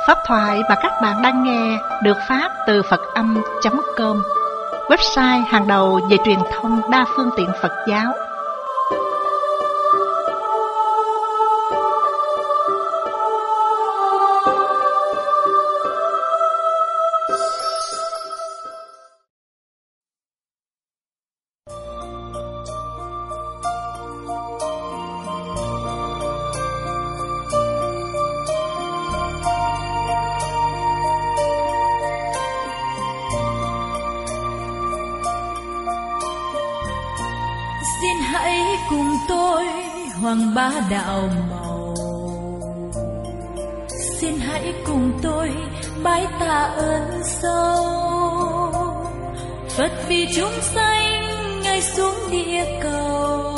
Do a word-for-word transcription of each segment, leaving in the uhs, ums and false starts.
Pháp thoại mà các bạn đang nghe được phát từ Phật Âm chấm com, website hàng đầu về truyền thông đa phương tiện Phật giáo. Xin hãy cùng tôi hoàng bá đạo màu, xin hãy cùng tôi bái tạ ơn sâu. Phật vì chúng sanh ngài xuống địa cầu,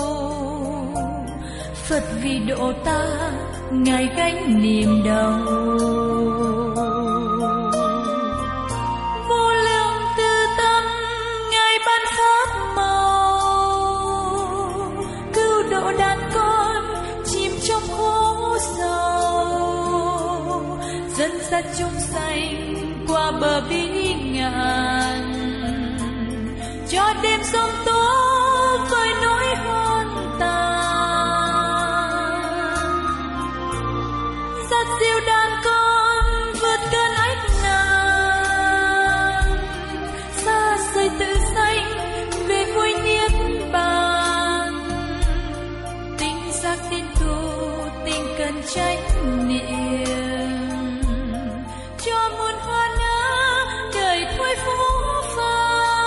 Phật vì độ ta ngài gánh niềm đau. Vô lượng từ tâm ngài ban pháp màu, cứu độ đàn con chìm trong khổ sầu, dẫn dắt chúng sanh qua bờ bí ngàn, cho đêm sông tố với nỗi hôn tàn, dắt dìu đàn con vượt cơn ách nạn, xa rời tự sanh về vui niết bàn. Tinh giác tin tu tinh cần trách niệm, cho muôn hoa nở đời thôi phú pha.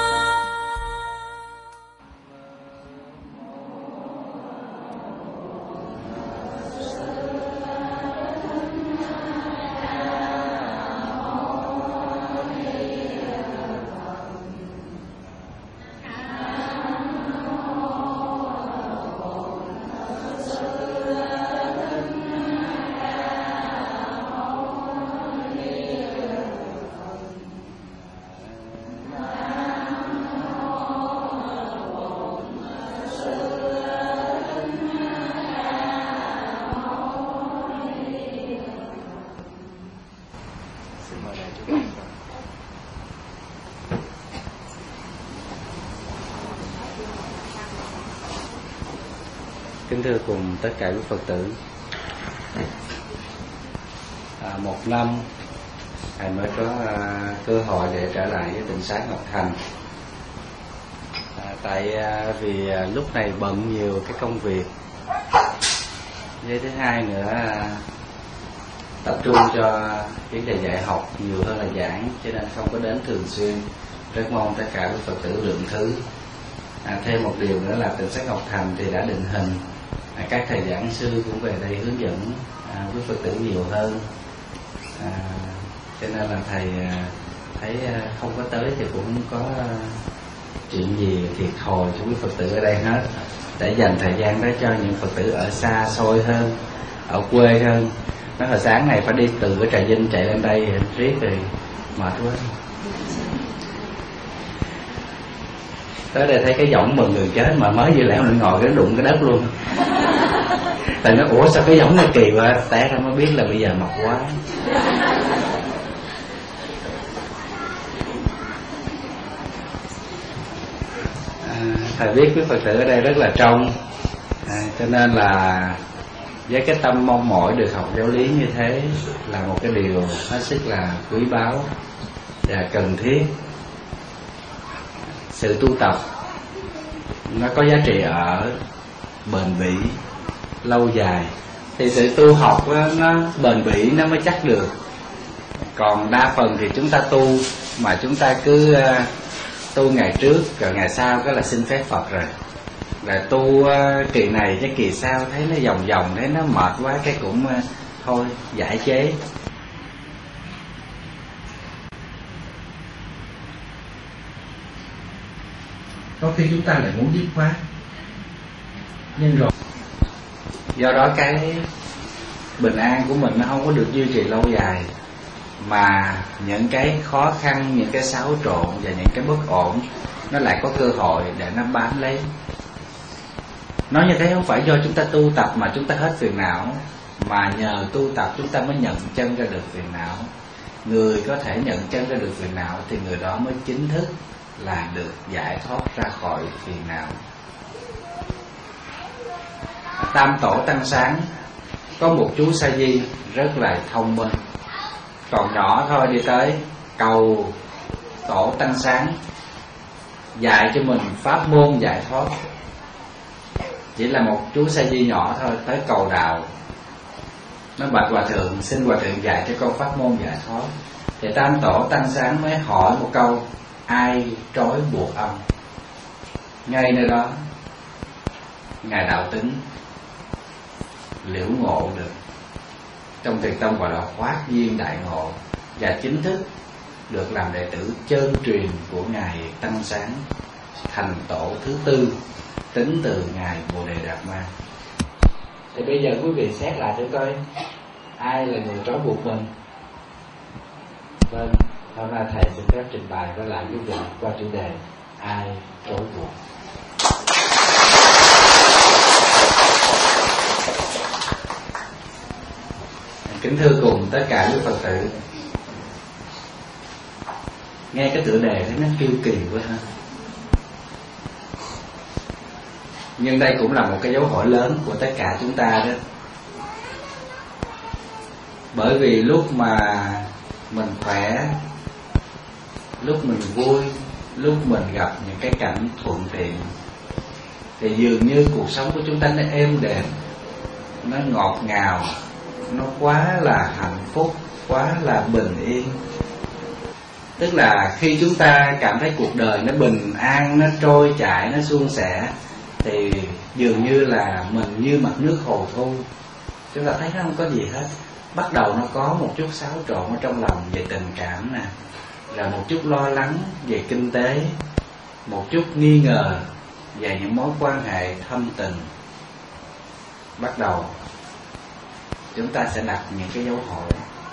Kính thưa cùng tất cả quý Phật tử, à, một năm Thầy mới có à, cơ hội để trở lại với tịnh xá Ngọc Thành. à, Tại à, vì à, lúc này bận nhiều cái công việc, với thứ hai nữa à, tập trung cho vấn đề dạy học nhiều hơn là giảng, cho nên không có đến thường xuyên. Rất mong tất cả quý Phật tử lượng thứ. à, Thêm một điều nữa là tịnh xá Ngọc Thành thì đã định hình, À, các thầy giảng sư cũng về đây hướng dẫn à, quý Phật tử nhiều hơn, à, cho nên là thầy à, thấy à, không có tới thì cũng không có à, chuyện gì thiệt thòi cho quý Phật tử ở đây hết, để dành thời gian đó cho những Phật tử ở xa xôi hơn, ở quê hơn. Nói hồi sáng này phải đi từ cái Trà Vinh chạy lên đây riết thì mệt quá. Tới đây thấy cái võng mừng người chết mà mới vừa lẻo nó ngồi cái đụng cái đất luôn. Tại nó ủa sao cái võng này kỳ quá, té ra mới biết là bây giờ mọc quá. à, Thầy biết quý Phật tử ở đây rất là trong, à, cho nên là với cái tâm mong mỏi được học giáo lý như thế là một cái điều hết sức là quý báu và cần thiết. Sự tu tập nó có giá trị ở bền bỉ, lâu dài. Thì sự tu học đó, nó bền bỉ nó mới chắc được. Còn đa phần thì chúng ta tu mà chúng ta cứ uh, tu ngày trước rồi ngày sau cái là xin phép Phật rồi, là tu uh, kỳ này cái kỳ sau thấy nó vòng vòng, thấy nó mệt quá cái cũng uh, thôi giải chế. Có khi chúng ta lại muốn dứt khoát, nhưng rồi do đó cái bình an của mình nó không có được duy trì lâu dài, mà những cái khó khăn, những cái xáo trộn và những cái bất ổn nó lại có cơ hội để nó bám lấy. Nói như thế không phải do chúng ta tu tập mà chúng ta hết phiền não, mà nhờ tu tập chúng ta mới nhận chân ra được phiền não. Người có thể nhận chân ra được phiền não thì người đó mới chính thức là được giải thoát ra khỏi phiền não. Tam tổ tăng sáng có một chú sa di rất là thông minh, còn nhỏ thôi đi tới cầu tổ tăng sáng dạy cho mình pháp môn giải thoát. Chỉ là một chú sa di nhỏ thôi tới cầu đạo, nó bạch hòa thượng xin hòa thượng dạy cho con pháp môn giải thoát. Thì tam tổ tăng sáng mới hỏi một câu: ai trói buộc ông? Ngay nơi đó ngài đạo tính liễu ngộ được, trong thiền tông gọi là khoát duyên đại ngộ, và chính thức được làm đệ tử chân truyền của ngài tăng sáng, thành tổ thứ tư tính từ ngài Bồ Đề Đạt Ma. Thì bây giờ quý vị xét lại thử coi ai là người trói buộc mình. Vâng, hôm nay thầy xin phép trình bày với lại quý vị qua chủ đề ai trói buộc. Kính thưa cùng tất cả quý Phật tử, nghe cái tựa đề thấy nó kiêu kỳ quá ha, nhưng đây cũng là một cái dấu hỏi lớn của tất cả chúng ta đó. Bởi vì lúc mà mình khỏe, lúc mình vui, lúc mình gặp những cái cảnh thuận tiện, thì dường như cuộc sống của chúng ta nó êm đềm, nó ngọt ngào, nó quá là hạnh phúc, quá là bình yên. Tức là khi chúng ta cảm thấy cuộc đời nó bình an, nó trôi chảy, nó suôn sẻ, thì dường như là mình như mặt nước hồ thu. Chúng ta thấy nó không có gì hết. Bắt đầu nó có một chút xáo trộn ở trong lòng về tình cảm nè, rồi một chút lo lắng về kinh tế, một chút nghi ngờ về những mối quan hệ thâm tình. Bắt đầu chúng ta sẽ đặt những cái dấu hỏi,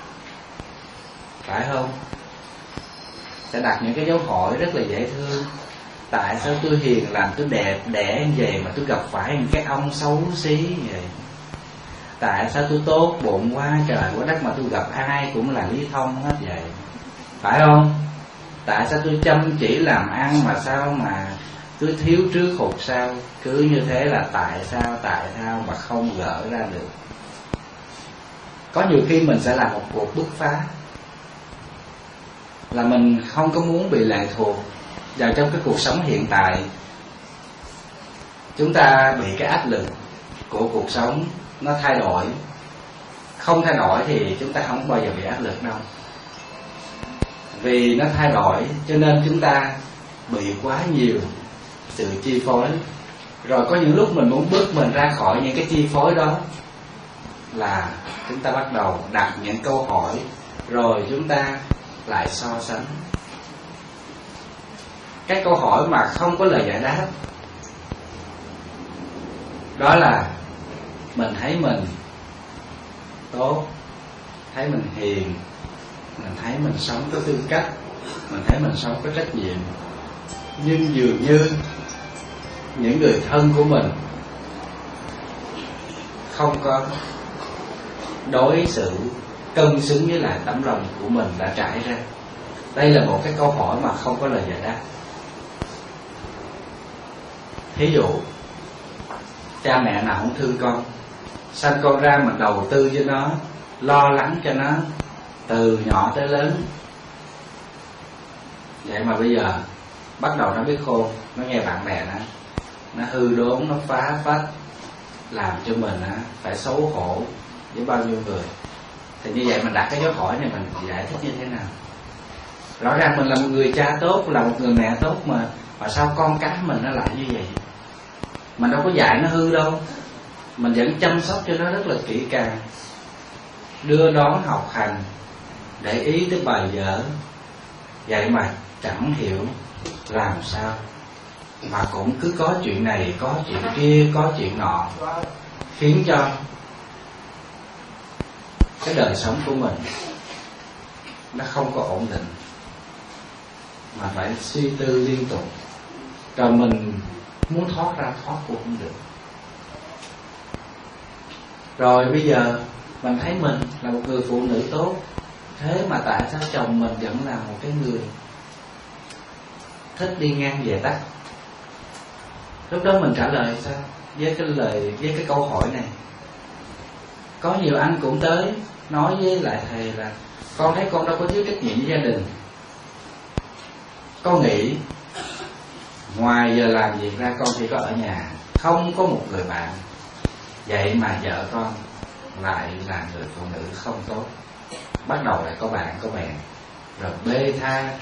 phải không? Sẽ đặt những cái dấu hỏi rất là dễ thương. Tại sao tôi hiền làm tôi đẹp đẽ như vậy mà tôi gặp phải những cái ông xấu xí vậy? Tại sao tôi tốt bụng quá trời quá đất mà tôi gặp ai cũng là lý thông hết vậy? Phải không? Tại sao tôi chăm chỉ làm ăn mà sao mà cứ thiếu trước hụt sau? Cứ như thế là tại sao, tại sao mà không gỡ ra được? Có nhiều khi mình sẽ làm một cuộc bứt phá, là mình không có muốn bị lệ thuộc vào trong cái cuộc sống hiện tại. Chúng ta bị cái áp lực của cuộc sống nó thay đổi. Không thay đổi thì chúng ta không bao giờ bị áp lực đâu. Vì nó thay đổi cho nên chúng ta bị quá nhiều sự chi phối. Rồi có những lúc mình muốn bước mình ra khỏi những cái chi phối đó, là chúng ta bắt đầu đặt những câu hỏi, rồi chúng ta lại so sánh. Cái câu hỏi mà không có lời giải đáp đó là mình thấy mình tốt, thấy mình hiền, mình thấy mình sống có tư cách, mình thấy mình sống có trách nhiệm. Nhưng dường như những người thân của mình không có đối xử cân xứng với lại tấm lòng của mình đã trải ra. Đây là một cái câu hỏi mà không có lời giải đáp. Thí dụ cha mẹ nào không thương con, sanh con ra mà đầu tư cho nó, lo lắng cho nó từ nhỏ tới lớn. Vậy mà bây giờ bắt đầu nó biết khôn, nó nghe bạn bè nó nó hư đốn, nó phá phách, làm cho mình phải xấu hổ với bao nhiêu người. Thì như vậy mình đặt cái dấu hỏi này mình giải thích như thế nào? Rõ ràng mình là một người cha tốt, là một người mẹ tốt, mà mà sao con cái mình nó lại như vậy? Mình đâu có dạy nó hư đâu, mình vẫn chăm sóc cho nó rất là kỹ càng, đưa đón học hành, để ý tới bài vở. Vậy mà chẳng hiểu làm sao mà cũng cứ có chuyện này, có chuyện kia, có chuyện nọ, khiến cho cái đời sống của mình nó không có ổn định, mà phải suy tư liên tục. Rồi mình muốn thoát ra thoát cũng không được. Rồi bây giờ mình thấy mình là một người phụ nữ tốt, thế mà tại sao chồng mình vẫn là một cái người thích đi ngang về tắt? Lúc đó mình trả lời sao với cái lời với cái câu hỏi này? Có nhiều anh cũng tới nói với lại thầy là con thấy con đâu có thiếu trách nhiệm với gia đình, con nghĩ ngoài giờ làm việc ra con chỉ có ở nhà, không có một người bạn, vậy mà vợ con lại là người phụ nữ không tốt. Bắt đầu lại có bạn có bè, rồi bê tha.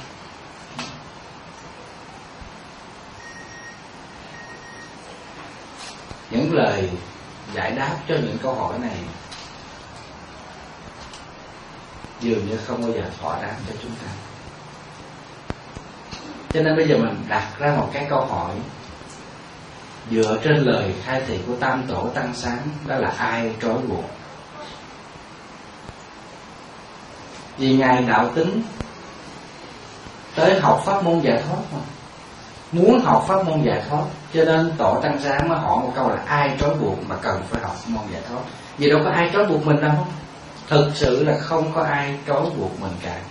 Những lời giải đáp cho những câu hỏi này dường như không bao giờ thỏa đáng cho chúng ta. Cho nên bây giờ mình đặt ra một cái câu hỏi dựa trên lời khai thị của Tam Tổ Tăng Sáng, đó là ai trói buộc? Vì Ngài đạo tính tới học pháp môn giải thoát mà, muốn học pháp môn giải thoát, cho nên Tổ Tăng Sáng mới hỏi một câu là ai trói buộc mà cần phải học môn giải thoát. Vì đâu có ai trói buộc mình đâu, thực sự là không có ai trói buộc mình cả.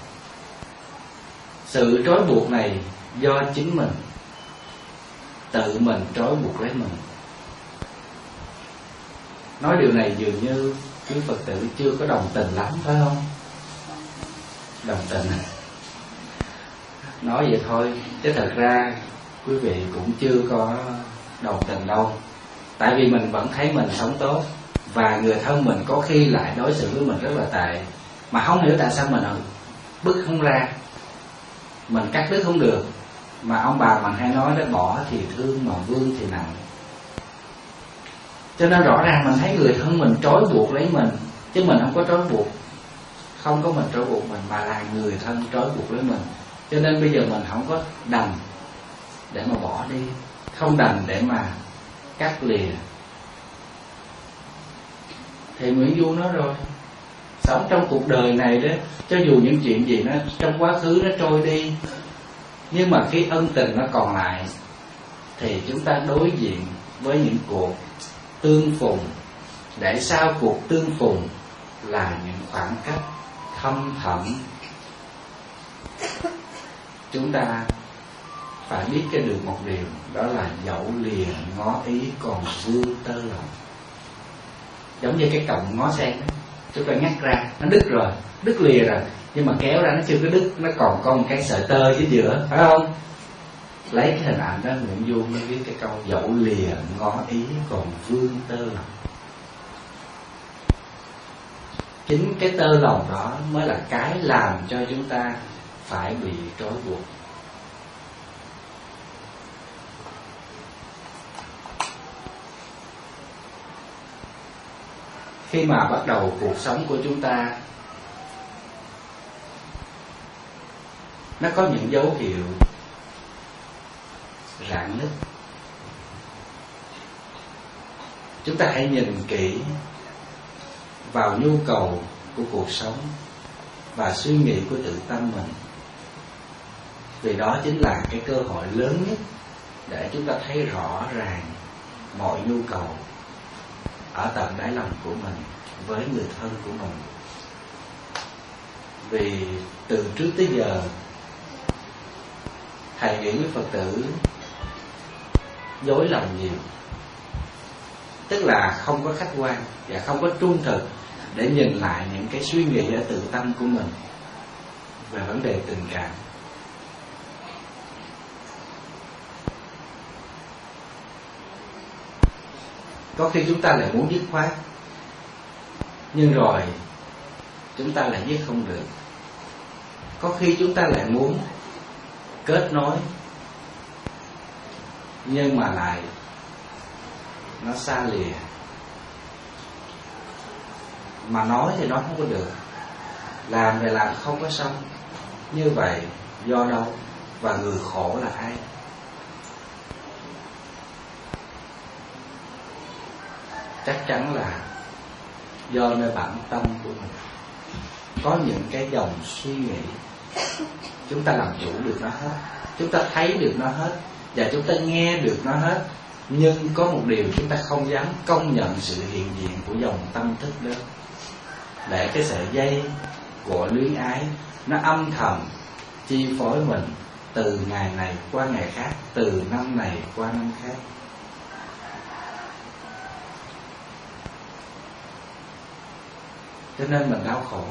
Sự trói buộc này do chính mình, tự mình trói buộc lấy mình. Nói điều này dường như quý Phật tử chưa có đồng tình lắm, phải không? Đồng tình nói vậy thôi, chứ thật ra quý vị cũng chưa có đồng tình đâu. Tại vì mình vẫn thấy mình sống tốt, và người thân mình có khi lại đối xử với mình rất là tệ, mà không hiểu tại sao mình bứt không ra, mình cắt đứt không được. Mà ông bà mình hay nói đó, bỏ thì thương mà vương thì nặng. Cho nên rõ ràng mình thấy người thân mình trói buộc lấy mình, chứ mình không có trói buộc, không có mình trói buộc mình, mà là người thân trói buộc lấy mình. Cho nên bây giờ mình không có đành để mà bỏ đi, không đành để mà cắt lìa. Thì Nguyễn Du nói rồi, sống trong cuộc đời này đó, cho dù những chuyện gì nó trong quá khứ nó trôi đi, nhưng mà khi ân tình nó còn lại, thì chúng ta đối diện với những cuộc tương phùng, để sau cuộc tương phùng là những khoảng cách thâm thẳm. Chúng ta phải biết cái được một điều, đó là dẫu lìa ngó ý còn vương tơ lòng. Giống như cái cọng ngó sen đó, chúng ta ngắt ra, nó đứt rồi, đứt lìa rồi, nhưng mà kéo ra nó chưa có đứt, nó còn có một cái sợi tơ dưới giữa, phải không? Lấy cái hình ảnh đó, Nguyễn Du mới viết cái câu dẫu lìa ngó ý còn vương tơ lòng. Chính cái tơ lòng đó mới là cái làm cho chúng ta phải bị trói buộc. Khi mà bắt đầu cuộc sống của chúng ta nó có những dấu hiệu rạn nứt, chúng ta hãy nhìn kỹ vào nhu cầu của cuộc sống và suy nghĩ của tự tâm mình, vì đó chính là cái cơ hội lớn nhất để chúng ta thấy rõ ràng mọi nhu cầu ở tận đáy lòng của mình với người thân của mình. Vì từ trước tới giờ thầy nghĩ với Phật tử dối lòng nhiều, tức là không có khách quan và không có trung thực để nhìn lại những cái suy nghĩ ở tự tâm của mình về vấn đề tình cảm. Có khi chúng ta lại muốn dứt khoát, nhưng rồi chúng ta lại dứt không được. Có khi chúng ta lại muốn kết nối, nhưng mà lại nó xa lìa. Mà nói thì nói không có được, làm thì làm không có xong. Như vậy do đâu và người khổ là ai? Chắc chắn là do nơi bản tâm của mình có những cái dòng suy nghĩ, chúng ta làm chủ được nó hết, chúng ta thấy được nó hết, và chúng ta nghe được nó hết, Nhưng có một điều chúng ta không dám công nhận sự hiện diện của dòng tâm thức đó, để cái sợi dây của luyến ái nó âm thầm chi phối mình từ ngày này qua ngày khác, từ năm này qua năm khác. Cho nên mình đau khổ.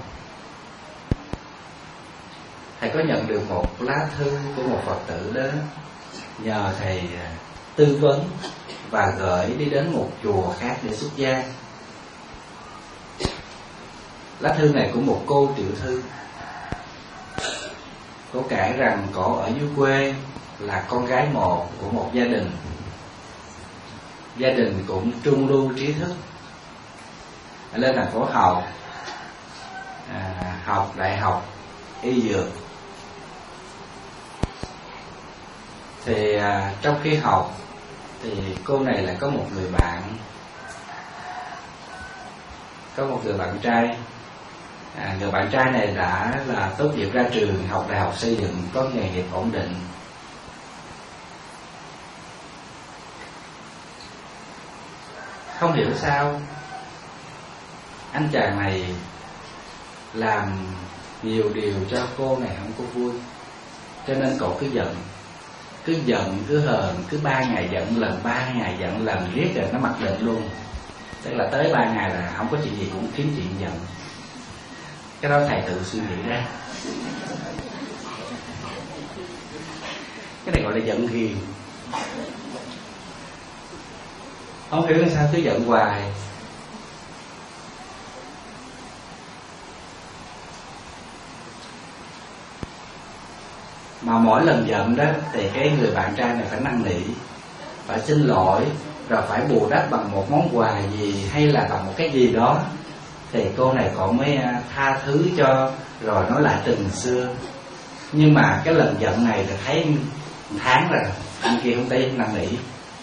Thầy có nhận được một lá thư của một Phật tử đến nhờ thầy tư vấn và gửi đi đến một chùa khác để xuất gia. Lá thư này của một cô tiểu thư. Cô kể rằng cô ở dưới quê là con gái một của một gia đình. Gia đình cũng trung lưu trí thức, lên thành phố học, à, học đại học y dược. Thì à, trong khi học thì cô này lại có một người bạn, có một người bạn trai. À, người bạn trai này đã là tốt nghiệp ra trường học đại học xây dựng, có nghề nghiệp ổn định. Không hiểu sao anh chàng này làm nhiều điều cho cô này không có vui, cho nên cậu cứ giận, cứ giận, cứ hờn, cứ ba ngày giận lần, ba ngày giận lần, riết rồi nó mặc định luôn. Tức là tới ba ngày là không có chuyện gì cũng kiếm chuyện giận. Cái đó thầy tự suy nghĩ ra. Cái này gọi là giận hiền. Không hiểu làm sao cứ giận hoài. Mà mỗi lần giận đó thì cái người bạn trai này phải năn nỉ, phải xin lỗi, rồi phải bù đắp bằng một món quà gì hay là bằng một cái gì đó, thì cô này cậu mới tha thứ cho, rồi nói lại tình xưa. Nhưng mà cái lần giận này thì thấy một tháng rồi anh kia không thấy năn nỉ.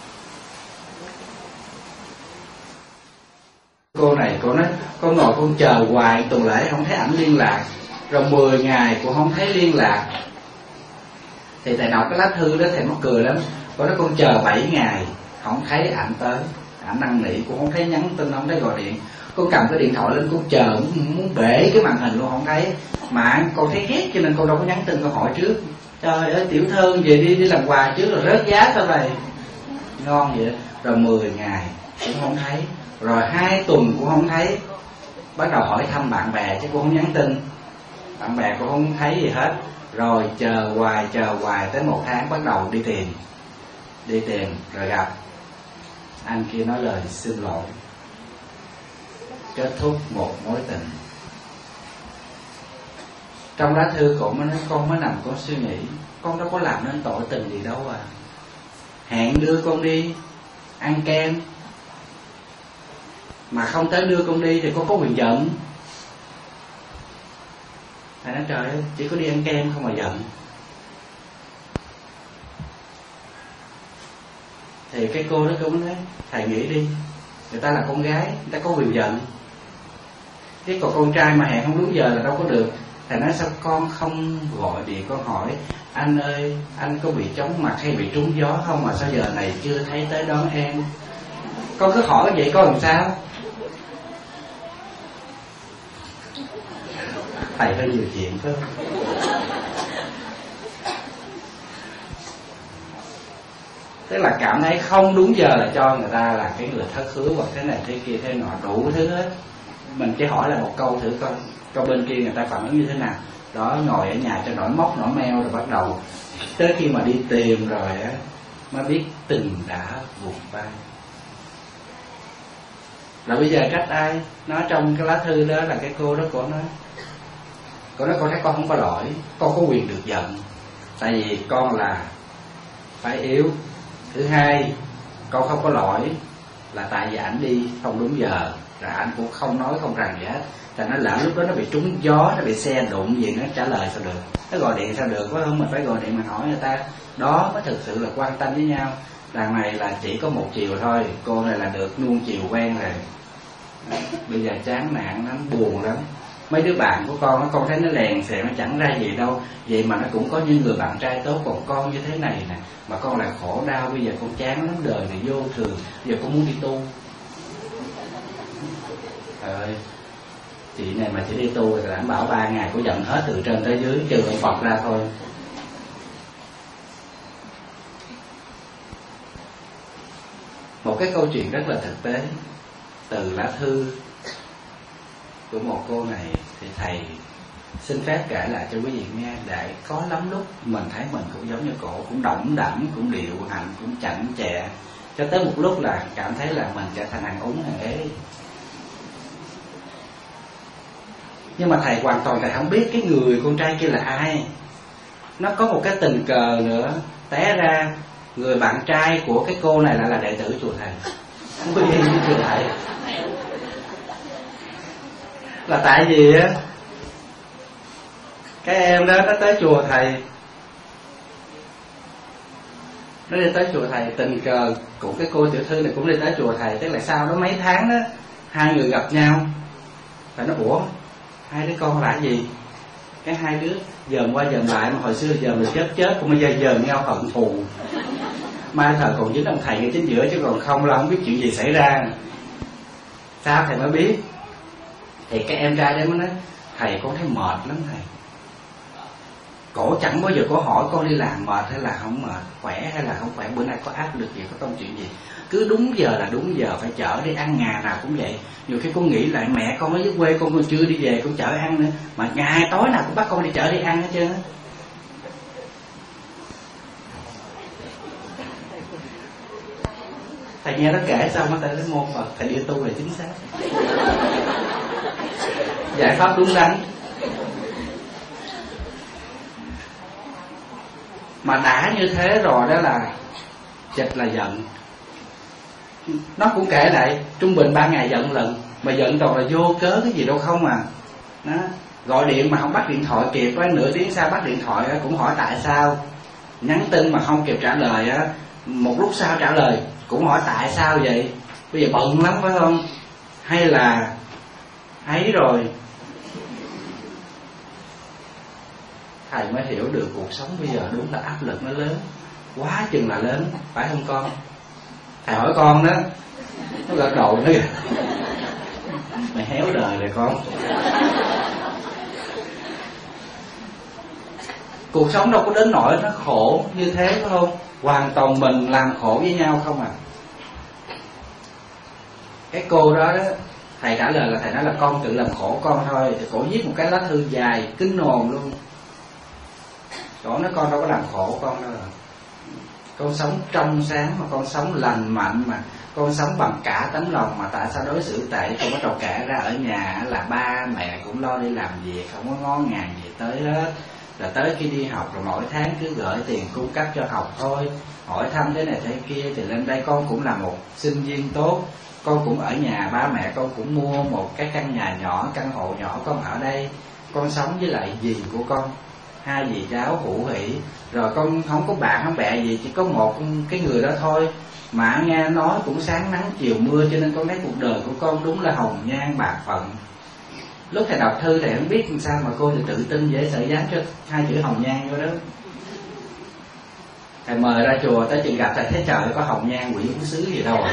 Cô này cô nói con ngồi con chờ hoài tuần lễ không thấy ảnh liên lạc, rồi mười ngày cũng không thấy liên lạc. Thì thầy đọc cái lá thư đó thầy mắc cười lắm. Cô nói con chờ bảy ngày không thấy ảnh tới, ảnh năn nỉ cũng không thấy nhắn tin, không thấy gọi điện. Con cầm cái điện thoại lên con chờ muốn bể cái màn hình luôn không thấy. Mà con thấy ghét cho nên con đâu có nhắn tin, con hỏi trước. Trời ơi tiểu thư về đi đi làm quà trước rồi rớt giá sao này. Ngon vậy. Rồi mười ngày cũng không thấy, rồi hai tuần cũng không thấy. Bắt đầu hỏi thăm bạn bè chứ cũng không nhắn tin, bạn bè cũng không thấy gì hết. Rồi chờ hoài chờ hoài tới một tháng bắt đầu đi tìm. Đi tìm rồi gặp. Anh kia nói lời xin lỗi, kết thúc một mối tình. Trong lá thư cổ mới nói con mới nằm con suy nghĩ, con đâu có làm nên tội tình gì đâu à. Hẹn đưa con đi ăn kem mà không tới đưa con đi thì con có quyền giận. Thầy nói trời ơi, chỉ có đi ăn kem không mà giận. Thì cái cô đó cô mới nói thầy nghĩ đi, người ta là con gái, người ta có quyền giận. Thế còn con trai mà hẹn không đúng giờ là đâu có được. Thầy nói sao con không gọi điện con hỏi anh ơi, anh có bị chóng mặt hay bị trúng gió không mà sao giờ này chưa thấy tới đón em. Con cứ hỏi vậy có làm sao. Thầy hơi nhiều chuyện phải không? Tức là cảm thấy không đúng giờ là cho người ta là cái người thất hứa hoặc thế này thế kia thế nọ đủ thứ hết. Mình chỉ hỏi là một câu thử coi, câu bên kia người ta phản ứng như thế nào. Đó, ngồi ở nhà cho nổi móc nổi meo rồi bắt đầu tới khi mà đi tìm rồi á mới biết tình đã vụt bay. Là bây giờ trách ai? Nói trong cái lá thư đó là cái cô đó cô nói, cô nói con thấy con không có lỗi, con có quyền được giận, tại vì con là phải yếu. Thứ hai, con không có lỗi là tại vì ảnh đi không đúng giờ, rồi ảnh cũng không nói không rằng gì hết. Thành nó lỡ lúc đó nó bị trúng gió, nó bị xe đụng gì, nó trả lời sao được. Nó gọi điện sao được, phải không? Mình phải gọi điện mình hỏi người ta. Đó mới thực sự là quan tâm với nhau. Đằng này là chỉ có một chiều thôi, cô này là được nuông chiều quen rồi. Bây giờ chán nản lắm, buồn lắm. mấy đứa bạn của con, con thấy nó lèn xẹn, nó chẳng ra gì đâu, vậy mà nó cũng có những người bạn trai tốt, còn con như thế này nè, mà con lại khổ đau, bây giờ con chán lắm, đời này vô thường, bây giờ con muốn đi tu. Trời ơi, chị này mà chỉ đi tu thì đảm bảo ba ngày của giận hết từ trên tới dưới, trừ ông Phật ra thôi. Một cái câu chuyện rất là thực tế từ lá thư của một cô này thì thầy xin phép kể lại cho quý vị nghe. Để có lắm lúc mình thấy mình cũng giống như cổ, cũng đỏng đảnh, cũng điệu hạnh, cũng chảnh chẹ, cho tới một lúc là cảm thấy là mình trở thành hàng úng hàng ế. Nhưng mà thầy hoàn toàn thầy không biết cái người con trai kia là ai. Nó có một cái tình cờ nữa, té ra người bạn trai của cái cô này lại là đệ tử chùa thầy, không có gì với chùa thầy. Là tại vì á, cái em đó nó tới chùa thầy, nó đi tới chùa thầy, tình cờ của cái cô tiểu thư này cũng đi tới chùa thầy. Tức là sau đó mấy tháng đó hai người gặp nhau, và nó ủa hai đứa con là gì? Cái hai đứa dòm qua dòm lại, mà hồi xưa giờ mình chết chết cũng bây giờ dòm nhau hận thù. Mai thời còn dính ông thầy ngay chính giữa, chứ còn không là không biết chuyện gì xảy ra. Sao thầy mới biết? Thì cái em trai đấy mới nói, thầy con thấy mệt lắm thầy. Cổ chẳng bao giờ có hỏi con đi làm mệt hay là không mệt, khỏe hay là không khỏe, bữa nay có áp lực gì, có công chuyện gì. Cứ đúng giờ là đúng giờ, phải chở đi ăn, ngày nào cũng vậy. Nhiều khi con nghĩ lại mẹ con ở dưới quê con còn chưa đi về, con chở ăn nữa, mà ngày tối nào cũng bắt con đi chở đi ăn hết trơn á. Thầy nghe nó kể xong nó thầy lấy môn Phật, thầy đi tu là chính xác, giải pháp đúng đắn. Mà đã như thế rồi đó là chật là giận. Nó cũng kể lại trung bình ba ngày giận lần, mà giận toàn là vô cớ cái gì đâu không à. Đó. Gọi điện mà không bắt điện thoại kịp á, nửa tiếng sau bắt điện thoại á, cũng hỏi tại sao. Nhắn tin mà không kịp trả lời á, một lúc sau trả lời cũng hỏi tại sao vậy. Bây giờ bận lắm phải không? Hay là ấy rồi. Thầy mới hiểu được cuộc sống bây giờ đúng là áp lực nó lớn, quá chừng là lớn, phải không con? Thầy hỏi con đó, nó gật đầu nữa kìa. Mày héo đời rồi con. Cuộc sống đâu có đến nỗi nó khổ như thế phải không? Hoàn toàn mình làm khổ với nhau không à. Cái cô đó đó, thầy trả lời là thầy nói là con tự làm khổ con thôi. Thì cổ viết một cái lá thư dài kinh hồn luôn. Cổ nói con đâu có làm khổ con đâu. Con sống trong sáng mà con sống lành mạnh, mà con sống bằng cả tấm lòng, mà tại sao đối xử tệ? Con bắt đầu kể ra ở nhà là ba mẹ cũng lo đi làm việc, không có ngó ngàng gì tới hết. Rồi tới khi đi học rồi mỗi tháng cứ gửi tiền cung cấp cho học thôi, hỏi thăm thế này thế kia. Thì lên đây con cũng là một sinh viên tốt, con cũng ở nhà, ba mẹ con cũng mua một cái căn nhà nhỏ, căn hộ nhỏ, con ở đây. Con sống với lại dì của con, hai dì cháu hữu hỉ. Rồi con không có bạn không bè gì, chỉ có một cái người đó thôi. Mà nghe nói cũng sáng nắng chiều mưa, cho nên con thấy cuộc đời của con đúng là hồng nhan bạc phận. Lúc thầy đọc thư thầy không biết làm sao mà cô thì tự tin dễ sợ dán cho hai chữ hồng nhan vô đó. Thầy mời ra chùa, tới chừng gặp thầy thấy trời có hồng nhan quỷ cũng xứ gì đâu rồi.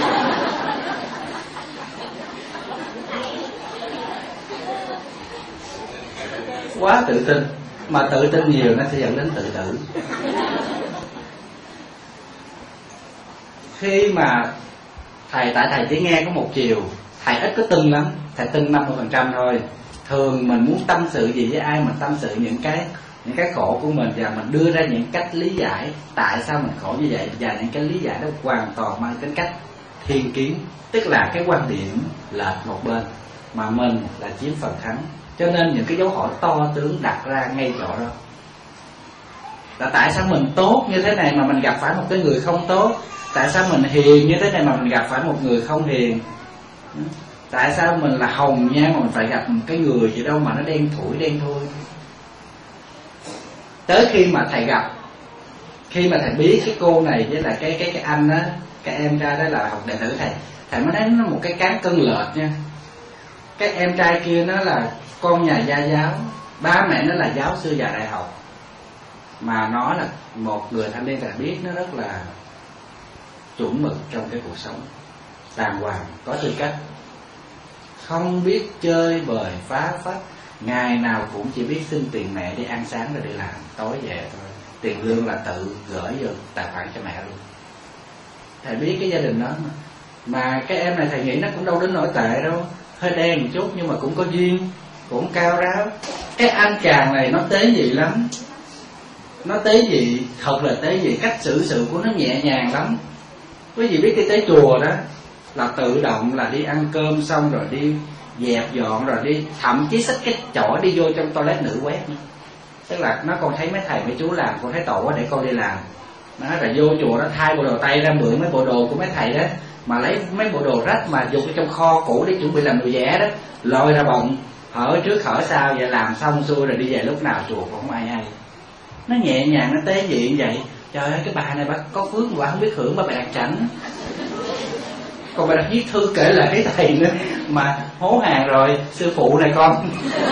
Quá tự tin, mà tự tin nhiều nó sẽ dẫn đến tự tử. Khi mà thầy, tại thầy chỉ nghe có một chiều, thầy ít có tin lắm, thầy tin năm mươi phần trăm thôi. Thường mình muốn tâm sự gì với ai, mình tâm sự những cái những cái khổ của mình, và mình đưa ra những cách lý giải tại sao mình khổ như vậy, và những cái lý giải đó hoàn toàn mang tính cách thiên kiến, tức là cái quan điểm lệch một bên, mà mình là chiếm phần thắng. Cho nên những cái dấu hỏi to tướng đặt ra ngay chỗ đó là tại sao mình tốt như thế này mà mình gặp phải một cái người không tốt, tại sao mình hiền như thế này mà mình gặp phải một người không hiền, tại sao mình là hồng nhan mà mình phải gặp một cái người gì đâu mà nó đen thủi đen thui. Tới khi mà thầy gặp, khi mà thầy biết cái cô này với lại cái cái cái anh á, cái em ra đó là học đệ tử thầy, thầy mới thấy nó một cái cán cân lệch nha. Cái em trai kia nó là con nhà gia giáo, ba mẹ nó là giáo sư và đại học, mà nó là một người thanh niên đã biết nó rất là chuẩn mực trong cái cuộc sống, đàng hoàng, có tư cách, không biết chơi bời phá phách, ngày nào cũng chỉ biết xin tiền mẹ đi ăn sáng rồi đi làm, tối về thôi, tiền lương là tự gửi vô tài khoản cho mẹ luôn. Thầy biết cái gia đình đó mà. Mà cái em này thầy nghĩ nó cũng đâu đến nổi tệ đâu, hơi đen một chút nhưng mà cũng có duyên, cũng cao ráo. Cái anh chàng này nó tế nhị lắm, nó tế nhị, thật là tế nhị, cách xử sự của nó nhẹ nhàng lắm. Quý vị biết đi tới chùa đó là tự động là đi ăn cơm xong rồi đi dẹp dọn rồi đi, thậm chí xách cái chổi đi vô trong toilet nữ quét nữa. Tức là nó còn thấy mấy thầy mấy chú làm, con thấy tội quá để con đi làm. Nó là vô chùa đó thay bộ đồ tây ra, mượn mấy bộ đồ của mấy thầy đó, mà lấy mấy bộ đồ rách mà dùng ở trong kho cũ để chuẩn bị làm đồ vẽ đó, lôi ra bồng, hở trước hở sau vậy, làm xong xuôi rồi đi về lúc nào chùa cũng không ai hay. Nó nhẹ nhàng, nó tế nhị vậy. Trời ơi, cái bà này bà có phước mà bà không biết hưởng, bà bè đặt chảnh. Còn bà đặt viết thư kể lại cái thầy nữa mà hố hàng rồi, sư phụ này con.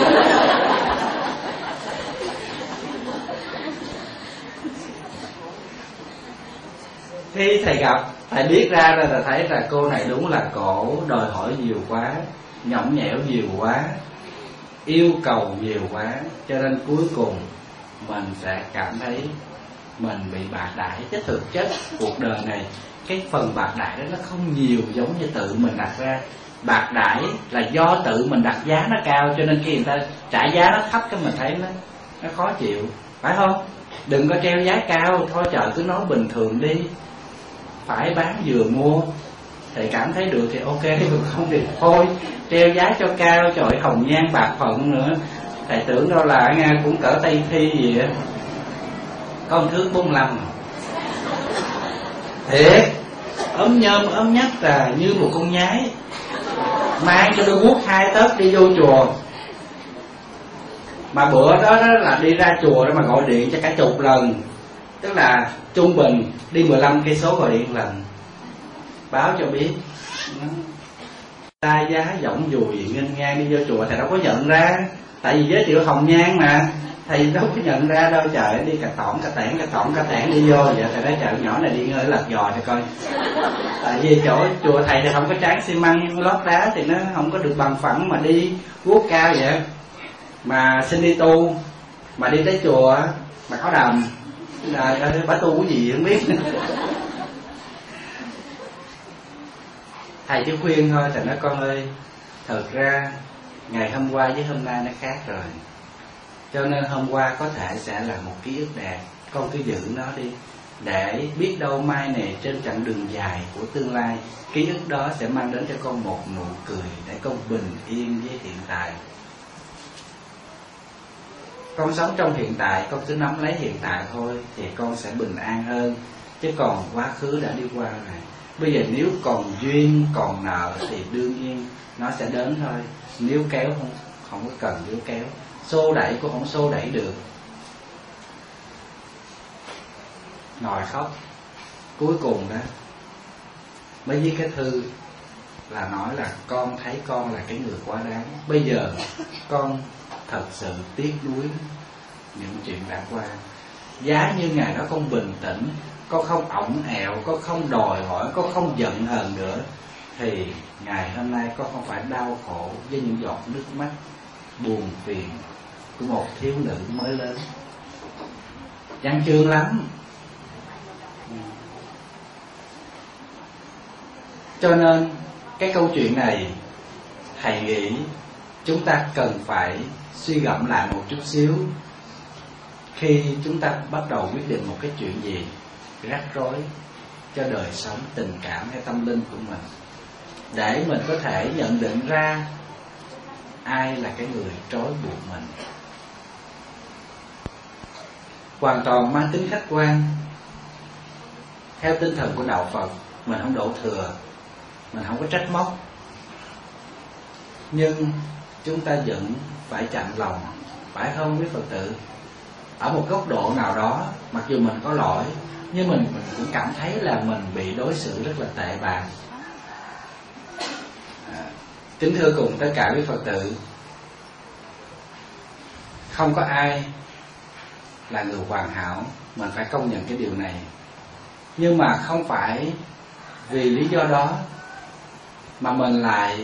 Khi thầy gặp, thầy biết ra rồi là thấy là cô này đúng là cổ đòi hỏi nhiều quá, nhõng nhẽo nhiều quá, yêu cầu nhiều quá, cho nên cuối cùng mình sẽ cảm thấy mình bị bạc đãi. Chứ thực chất cuộc đời này, cái phần bạc đãi đó nó không nhiều giống như tự mình đặt ra. Bạc đãi là do tự mình đặt giá nó cao, cho nên khi người ta trả giá nó thấp cái mình thấy nó nó khó chịu, phải không? Đừng có treo giá cao, thôi trời cứ nói bình thường đi. Phải bán vừa mua, thầy cảm thấy được thì ok, không thì thôi. Treo giá cho cao, trời hồng nhan bạc phận nữa. Thầy tưởng đâu là Nga cũng cỡ Tây Thi gì á, con thước bốn mươi lăm thiệt, ốm nhôm ốm nhách là như một con nhái, mang cho đôi guốc hai tấc đi vô chùa. Mà bữa đó, đó là đi ra chùa đó mà gọi điện cho cả chục lần, tức là trung bình đi mười lăm cây số gọi điện lần, báo cho biết. Tai giá giọng dùi nghênh ngang đi vô chùa, thầy đâu có nhận ra, tại vì giới thiệu hồng nhan mà, thầy đâu có nhận ra đâu. Trời, đi cà tỏn cà tẻn cà tỏn cà tẻn đi vô vậy. Thầy nói trời, nhỏ này đi ngơi lật giò cho coi. Tại vì chỗ chùa thầy thì không có tráng xi măng lót đá thì nó không có được bằng phẳng mà đi guốc cao vậy. Mà xin đi tu, mà đi tới chùa mà có đầm, trời ơi bả tu cái gì không biết. Thầy chỉ khuyên thôi, thầy nói con ơi, thật ra ngày hôm qua với hôm nay nó khác rồi, cho nên hôm qua có thể sẽ là một ký ức đẹp, con cứ giữ nó đi, để biết đâu mai này trên chặng đường dài của tương lai, ký ức đó sẽ mang đến cho con một nụ cười để con bình yên với hiện tại. Con sống trong hiện tại, con cứ nắm lấy hiện tại thôi thì con sẽ bình an hơn. Chứ còn quá khứ đã đi qua rồi, bây giờ nếu còn duyên còn nợ thì đương nhiên nó sẽ đến thôi. Nếu kéo không không có cần níu kéo, xô đẩy cũng không xô đẩy được. Ngồi khóc, cuối cùng đó mới viết cái thư là nói là con thấy con là cái người quá đáng. Bây giờ con thật sự tiếc nuối những chuyện đã qua. Giá như ngày đó con bình tĩnh, con không ỏng ẹo, con không đòi hỏi, con không giận hờn nữa, thì ngày hôm nay con không phải đau khổ với những giọt nước mắt buồn phiền của một thiếu nữ mới lớn. Văn chương lắm. Cho nên cái câu chuyện này thầy nghĩ chúng ta cần phải suy gẫm lại một chút xíu khi chúng ta bắt đầu quyết định một cái chuyện gì rắc rối cho đời sống, tình cảm hay tâm linh của mình, để mình có thể nhận định ra ai là cái người trói buộc mình. Hoàn toàn mang tính khách quan. Theo tinh thần của đạo Phật, mình không đổ thừa, mình không có trách móc, nhưng chúng ta vẫn phải chạnh lòng, phải không quý Phật tử? Ở một góc độ nào đó, mặc dù mình có lỗi, nhưng mình, mình cũng cảm thấy là mình bị đối xử rất là tệ bạc. À, Kính thưa cùng tất cả quý Phật tử, không có ai là người hoàn hảo, mình phải công nhận cái điều này. Nhưng mà không phải vì lý do đó mà mình lại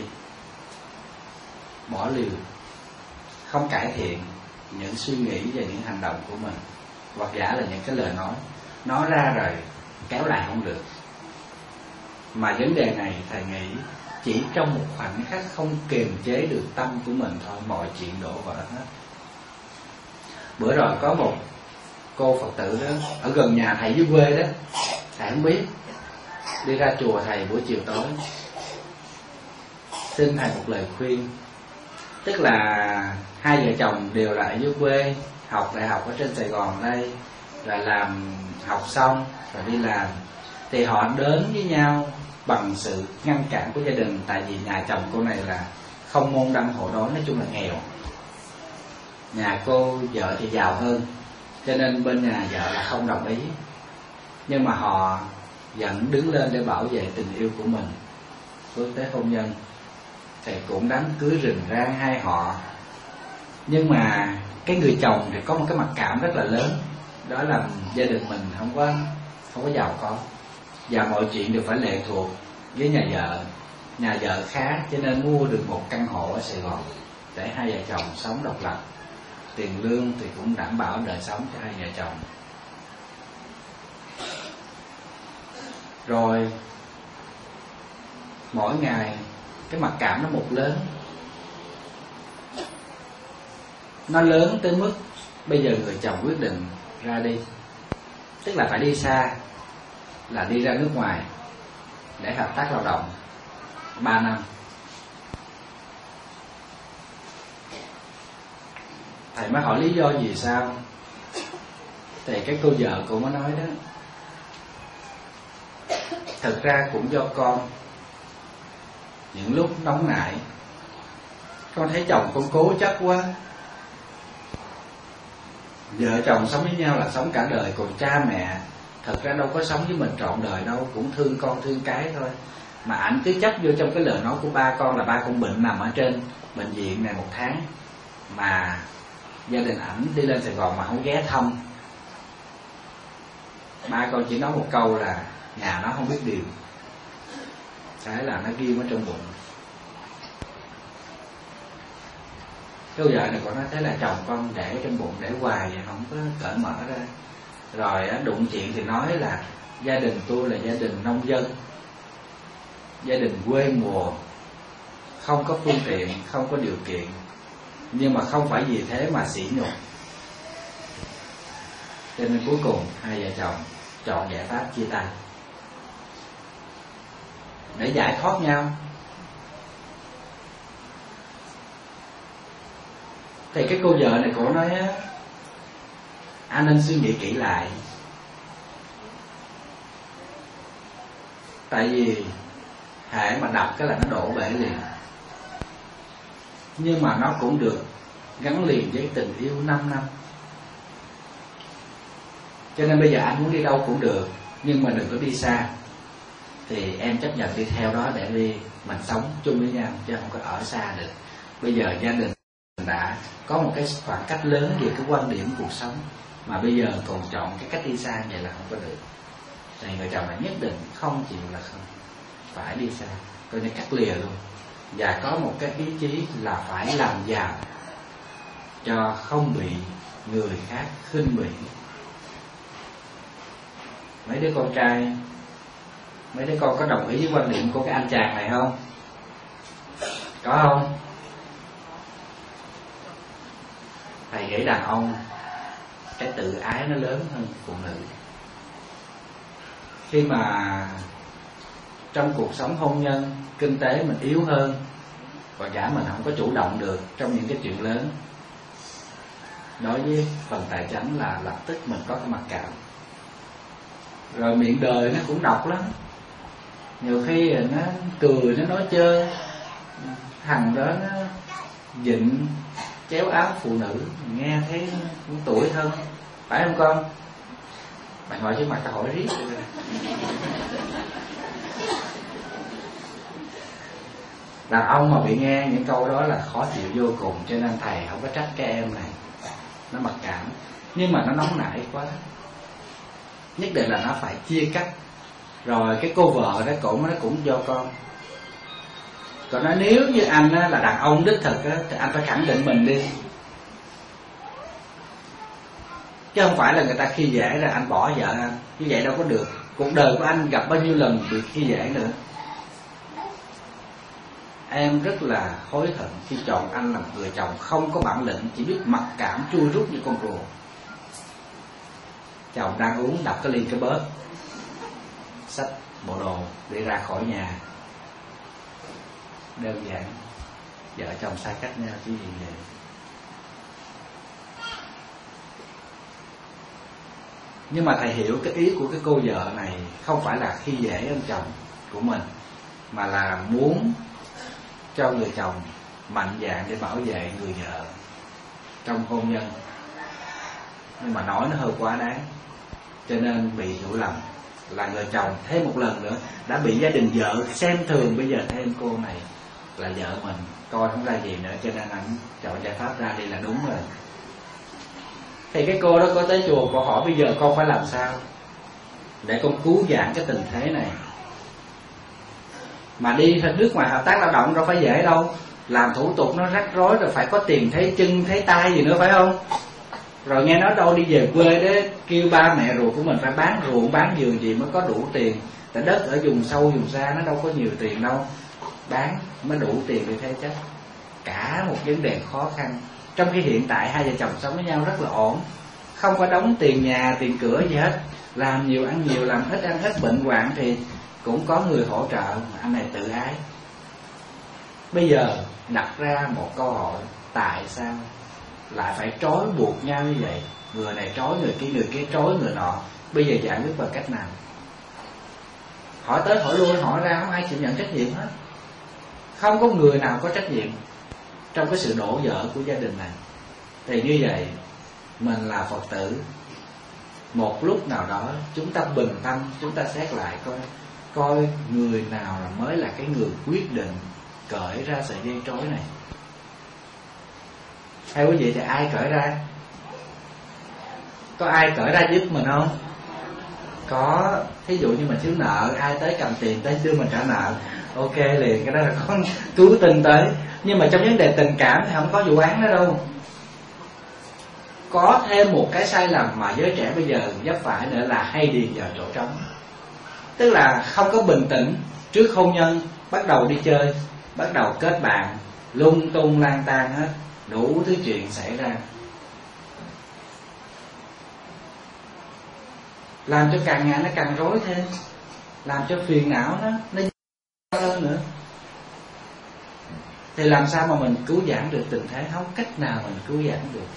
bỏ liều, không cải thiện những suy nghĩ và những hành động của mình, hoặc giả là những cái lời nói nói ra rồi kéo lại không được. Mà vấn đề này thầy nghĩ chỉ trong một khoảnh khắc không kiềm chế được tâm của mình thôi, mọi chuyện đổ vỡ hết. Bữa rồi có một cô Phật tử đó ở gần nhà thầy dưới quê đó, thầy không biết, đi ra chùa thầy buổi chiều tối, xin thầy một lời khuyên. Tức là hai vợ chồng đều là ở dưới quê, học đại học ở trên Sài Gòn đây, rồi làm học xong rồi đi làm, thì họ đến với nhau bằng sự ngăn cản của gia đình. Tại vì nhà chồng cô này là không môn đăng hộ đối, nói chung là nghèo. Nhà cô vợ thì giàu hơn, cho nên bên nhà vợ là không đồng ý. Nhưng mà họ vẫn đứng lên để bảo vệ tình yêu của mình, hướng tới hôn nhân. Thì cũng đám cưới rình rang hai họ. Nhưng mà cái người chồng thì có một cái mặc cảm rất là lớn, đó là gia đình mình không có không có giàu có, và mọi chuyện đều phải lệ thuộc với nhà vợ. Nhà vợ khá cho nên mua được một căn hộ ở Sài Gòn để hai vợ chồng sống độc lập. Tiền lương thì cũng đảm bảo đời sống cho hai vợ chồng. Rồi mỗi ngày cái mặc cảm nó một lớn, nó lớn tới mức bây giờ người chồng quyết định ra đi, tức là phải đi xa, là đi ra nước ngoài để hợp tác lao động ba năm. Thầy mới hỏi lý do gì sao, thì cái cô vợ cũng mới nói đó, thực ra cũng do con. Những lúc nóng nảy, con thấy chồng con cố chấp quá. Vợ chồng sống với nhau là sống cả đời, còn cha mẹ thật ra đâu có sống với mình trọn đời đâu, cũng thương con thương cái thôi. Mà ảnh cứ chấp vô trong cái lời nói của ba con là ba con bệnh nằm ở trên bệnh viện này một tháng, mà gia đình ảnh đi lên Sài Gòn mà không ghé thăm. Ba con chỉ nói một câu là nhà nó không biết điều, cái là nó ghim ở trong bụng. Cái vợ này còn nói thế là chồng con để trong bụng để hoài vậy, không có cởi mở ra. Rồi đụng chuyện thì nói là gia đình tôi là gia đình nông dân, gia đình quê mùa, không có phương tiện, không có điều kiện, nhưng mà không phải vì thế mà sỉ nhục. Cho nên cuối cùng hai vợ chồng chọn giải pháp chia tay để giải thoát nhau. Thì cái cô vợ này cổ nói á, anh nên suy nghĩ kỹ lại. Tại vì hễ mà đập cái là nó đổ bể liền. Nhưng mà nó cũng được gắn liền với tình yêu năm năm. Cho nên bây giờ anh muốn đi đâu cũng được, nhưng mà đừng có đi xa. Thì em chấp nhận đi theo đó để đi mình sống chung với nhau, chứ không có ở xa được. Bây giờ gia đình đã có một cái khoảng cách lớn về cái quan điểm cuộc sống, mà bây giờ còn chọn cái cách đi xa vậy là không có được. Thì người chồng này nhất định không chịu là không, phải đi xa, coi như cắt lìa luôn. Và có một cái ý chí là phải làm giàu cho không bị người khác khinh bỉ. Mấy đứa con trai, mấy đứa con có đồng ý với quan điểm của cái anh chàng này không? Có không? Thầy nghĩ đàn ông cái tự ái nó lớn hơn phụ nữ. Khi mà trong cuộc sống hôn nhân, kinh tế mình yếu hơn, và cả mình không có chủ động được trong những cái chuyện lớn, đối với phần tài chánh là lập tức mình có cái mặc cảm. Rồi miệng đời nó cũng độc lắm, nhiều khi nó cười, nó nói chơi, thằng đó nó dịnh chéo áo phụ nữ, nghe thấy cũng tuổi thân, phải không con? Mày ngồi trước mặt tao hỏi riết. Đàn ông mà bị nghe những câu đó là khó chịu vô cùng, cho nên thầy không có trách cái em này, nó mặc cảm. Nhưng mà nó nóng nảy quá, nhất định là nó phải chia cắt. Rồi cái cô vợ đó cũng nó cũng do con. Còn nói nếu như anh á, là đàn ông đích thực á, thì anh phải khẳng định mình đi, chứ không phải là người ta khi dễ rồi anh bỏ vợ anh. Như vậy đâu có được. Cuộc đời của anh gặp bao nhiêu lần bị khi dễ nữa. Em rất là hối hận khi chọn anh làm người chồng không có bản lĩnh, chỉ biết mặc cảm chui rút như con rùa. Chồng đang uống đập cái ly cái bớt, xách bộ đồ đi ra khỏi nhà. Đơn giản, vợ chồng xa cách nhau chứ gì vậy. Nhưng mà thầy hiểu cái ý của cái cô vợ này không phải là khi dễ ông chồng của mình, mà là muốn cho người chồng mạnh dạn để bảo vệ người vợ trong hôn nhân. Nhưng mà nói nó hơi quá đáng, cho nên bị hiểu lầm là người chồng thêm một lần nữa đã bị gia đình vợ xem thường. Bây giờ thêm cô này là vợ mình, coi không ra gì nữa, cho nên anh chọn giải pháp ra đi là đúng rồi. Thì cái cô đó có tới chùa, cô hỏi bây giờ con phải làm sao để con cứu vãn cái tình thế này. Mà đi ra nước ngoài hợp tác lao động đâu phải dễ đâu, làm thủ tục nó rắc rối, rồi phải có tiền thấy chân thấy tay gì nữa phải không. Rồi nghe nói đâu đi về quê để kêu ba mẹ ruột của mình phải bán ruộng bán vườn gì mới có đủ tiền. Tại đất ở vùng sâu vùng xa nó đâu có nhiều tiền đâu, bán mới đủ tiền để thế chấp. Cả một vấn đề khó khăn. Trong khi hiện tại hai vợ chồng sống với nhau rất là ổn, không có đóng tiền nhà tiền cửa gì hết, làm nhiều ăn nhiều, làm ít ăn ít, bệnh hoạn thì cũng có người hỗ trợ. Anh này tự ái. Bây giờ đặt ra một câu hỏi, tại sao lại phải trói buộc nhau như vậy? Người này trói người kia, người kia trói người nọ. Bây giờ giải quyết bằng cách nào? Hỏi tới hỏi lui, hỏi ra không ai chịu nhận trách nhiệm hết. Không có người nào có trách nhiệm trong cái sự đổ vỡ của gia đình này. Thì như vậy mình là Phật tử, một lúc nào đó chúng ta bình tâm, chúng ta xét lại coi coi người nào là mới là cái người quyết định cởi ra sợi dây trói này. Theo quý vị thì ai cởi ra? Có ai cởi ra giúp mình không? Có. Thí dụ như mình thiếu nợ, ai tới cầm tiền tới đưa mình trả nợ, ok liền, cái đó là có cứu tinh tới. Nhưng mà trong vấn đề tình cảm thì không có vụ án đó đâu. Có thêm một cái sai lầm mà giới trẻ bây giờ vấp phải nữa là hay điền vào chỗ trống. Tức là không có bình tĩnh trước hôn nhân, bắt đầu đi chơi, bắt đầu kết bạn, lung tung lang tan hết, đủ thứ chuyện xảy ra, làm cho càng ngày nó càng rối thêm, làm cho phiền não nó nó hơn nữa. Thì làm sao mà mình cứu vãn được tình thế? Không cách nào mình cứu vãn được.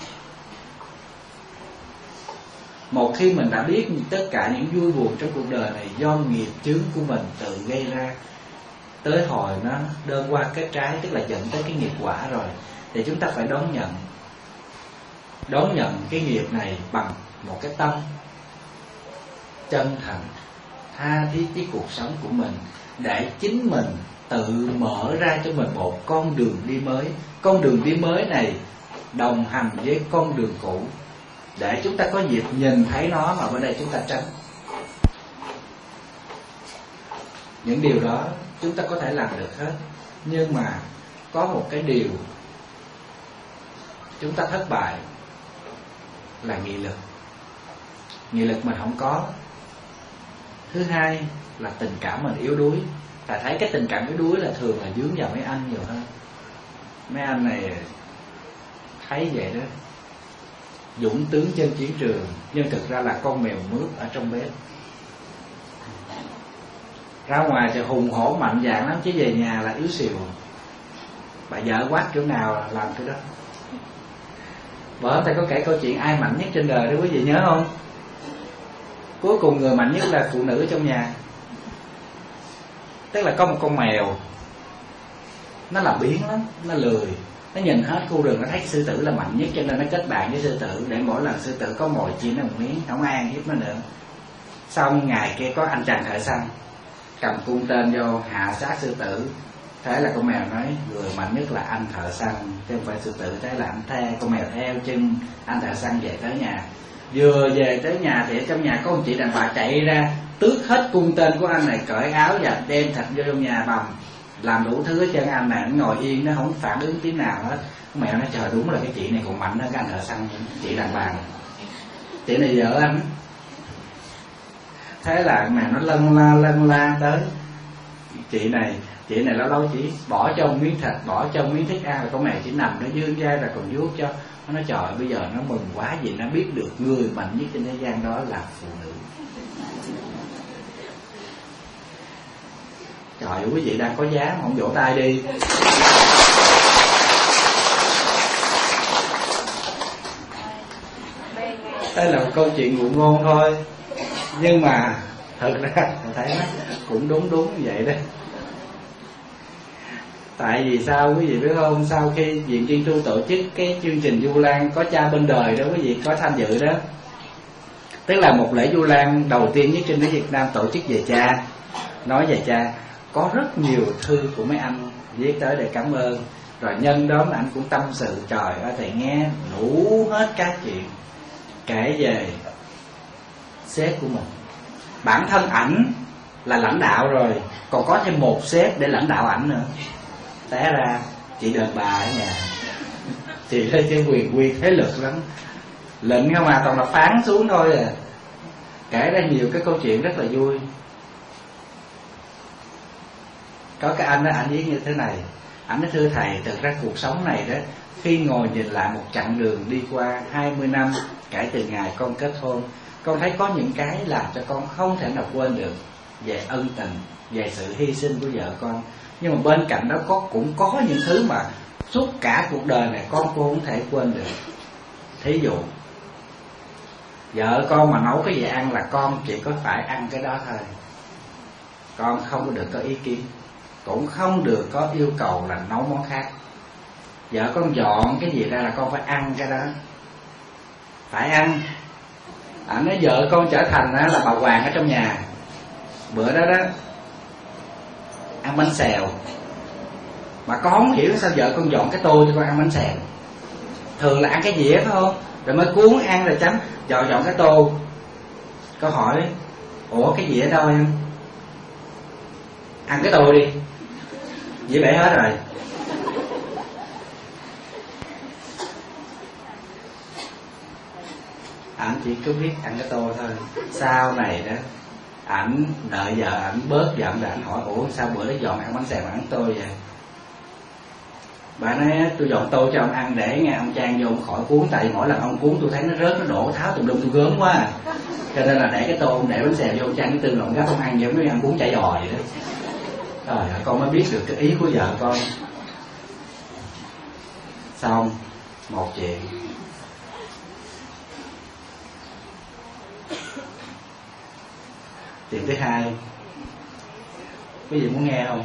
Một khi mình đã biết tất cả những vui buồn trong cuộc đời này do nghiệp chướng của mình tự gây ra, tới hồi nó đơn qua kết trái, tức là dẫn tới cái nghiệp quả rồi, thì chúng ta phải đón nhận. Đón nhận cái nghiệp này bằng một cái tâm chân thành, tha thiết với cuộc sống của mình, để chính mình tự mở ra cho mình một con đường đi mới. Con đường đi mới này đồng hành với con đường cũ, để chúng ta có dịp nhìn thấy nó mà bên đây chúng ta tránh. Những điều đó chúng ta có thể làm được hết. Nhưng mà có một cái điều chúng ta thất bại là nghị lực. Nghị lực mình không có. Thứ hai là tình cảm mình yếu đuối. Ta thấy cái tình cảm yếu đuối là thường là dướng vào mấy anh nhiều hơn. Mấy anh này thấy vậy đó, dũng tướng trên chiến trường, nhưng thực ra là con mèo mướp ở trong bếp. Ra ngoài thì hùng hổ mạnh dạn lắm, chứ về nhà là yếu xìu. Bà vợ quát chỗ nào là làm cái đó. Bởi hôm ta có kể câu chuyện ai mạnh nhất trên đời đó, quý vị nhớ không? Cuối cùng người mạnh nhất là phụ nữ trong nhà. Tức là có một con mèo, nó làm biếng lắm, nó lười, nó nhìn hết khu rừng, nó thấy sư tử là mạnh nhất, cho nên nó kết bạn với sư tử, để mỗi lần sư tử có mồi chim nó một miếng, không ai ăn hiếp nó nữa. Xong ngày kia có anh chàng thợ săn cầm cung tên vô hạ sát sư tử, Thế là con mèo nói người mạnh nhất là anh thợ săn chứ không phải sư tử. Thế là anh theo con mèo theo chân anh thợ săn về tới nhà. Vừa về tới nhà thì ở trong nhà có một chị đàn bà chạy ra tước hết cung tên của anh này, cởi áo và đem thịt vô trong nhà bầm, làm đủ thứ hết trơn. Anh này nó ngồi yên, nó không phản ứng tiếng nào hết. Con mèo nói trời, đúng là cái chị này còn mạnh hơn cái anh thợ săn, chị đàn bà này. Chị này vợ anh. Thế là mèo nó lân la lân la tới chị này. Chị này lâu lâu chỉ bỏ cho một miếng thịt, bỏ cho một miếng thức ăn, rồi con mèo chỉ nằm nó dương vai rồi còn vuốt cho. Nó nói trời, bây giờ nó mừng quá vì nó biết được người mạnh nhất trên thế gian đó là phụ nữ. Trời ơi, quý vị đang có giá mà không vỗ tay đi. Đây là một câu chuyện ngụ ngôn thôi, nhưng mà thật ra mình thấy nó cũng đúng đúng như vậy đó. Tại vì sao quý vị biết không? Sau khi Viện Kiên Tru tổ chức cái chương trình Vu Lan có cha bên đời đó, quý vị có tham dự đó. Tức là một lễ Vu Lan đầu tiên nhất trên nước Việt Nam tổ chức về cha. Nói về cha, có rất nhiều thư của mấy anh viết tới để cảm ơn. Rồi nhân đó mà anh cũng tâm sự, trời ơi thầy nghe đủ hết các chuyện, kể về sếp của mình. Bản thân ảnh là lãnh đạo rồi, còn có thêm một sếp để lãnh đạo ảnh nữa. Té ra chị đàn bà ở nhà, chị lấy cái quyền quy thế lực lắm, lệnh không à, toàn là phán xuống thôi à. Kể ra nhiều cái câu chuyện rất là vui. Có cái anh đó, anh viết như thế này. Anh nói thưa thầy, thực ra cuộc sống này đó, khi ngồi nhìn lại một chặng đường đi qua hai mươi năm kể từ ngày con kết hôn, con thấy có những cái làm cho con không thể nào quên được, về ân tình, về sự hy sinh của vợ con. Nhưng mà bên cạnh đó có cũng có những thứ mà suốt cả cuộc đời này con cũng không thể quên được. Thí dụ vợ con mà nấu cái gì ăn là con chỉ có phải ăn cái đó thôi, con không có được có ý kiến, cũng không được có yêu cầu là nấu món khác. Vợ con dọn cái gì ra là con phải ăn cái đó, phải ăn. Ảnh nói vợ con trở thành là bà hoàng ở trong nhà. Bữa đó đó ăn bánh xèo, mà con không hiểu sao vợ con dọn cái tô cho con ăn bánh xèo. Thường là ăn cái dĩa phải không, rồi mới cuốn ăn rồi chấm. Dọn dọn cái tô, con hỏi ủa cái dĩa đâu em? Ăn cái tô đi, dĩa bể hết rồi. Ảnh chỉ cứ biết ăn cái tô thôi. Sau này đó ảnh đợi giờ ảnh bớt giận rồi ảnh hỏi ủa sao bữa đó dọn ăn bánh xèo mà ăn tô vậy? Bà nói tôi dọn tô cho ông ăn để nghe ông Trang vô ông khỏi cuốn. Tại vì mỗi lần ông cuốn tôi thấy nó rớt, nó đổ tháo tùm lum, tôi gớm quá. Cho nên là để cái tô ông để bánh xèo vô ông Trang, cái tương lộn gấp ông ăn giống như ăn cuốn chả giò vậy đó. Trời ơi, con mới biết được cái ý của vợ con. Xong một chuyện. Chuyện thứ hai, quý vị muốn nghe không?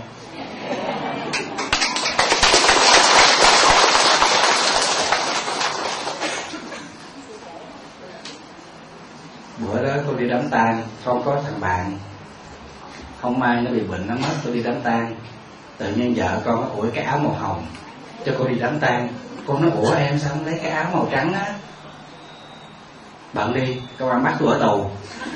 Bữa đó tôi đi đám tang, con có thằng bạn không may nó bị bệnh nó mất, tôi đi đám tang. Tự nhiên vợ con nó ủi cái áo màu hồng cho cô đi đám tang. Con nói ủa em sao không lấy cái áo màu trắng á? Bận đi, công an bắt tôi ở tù.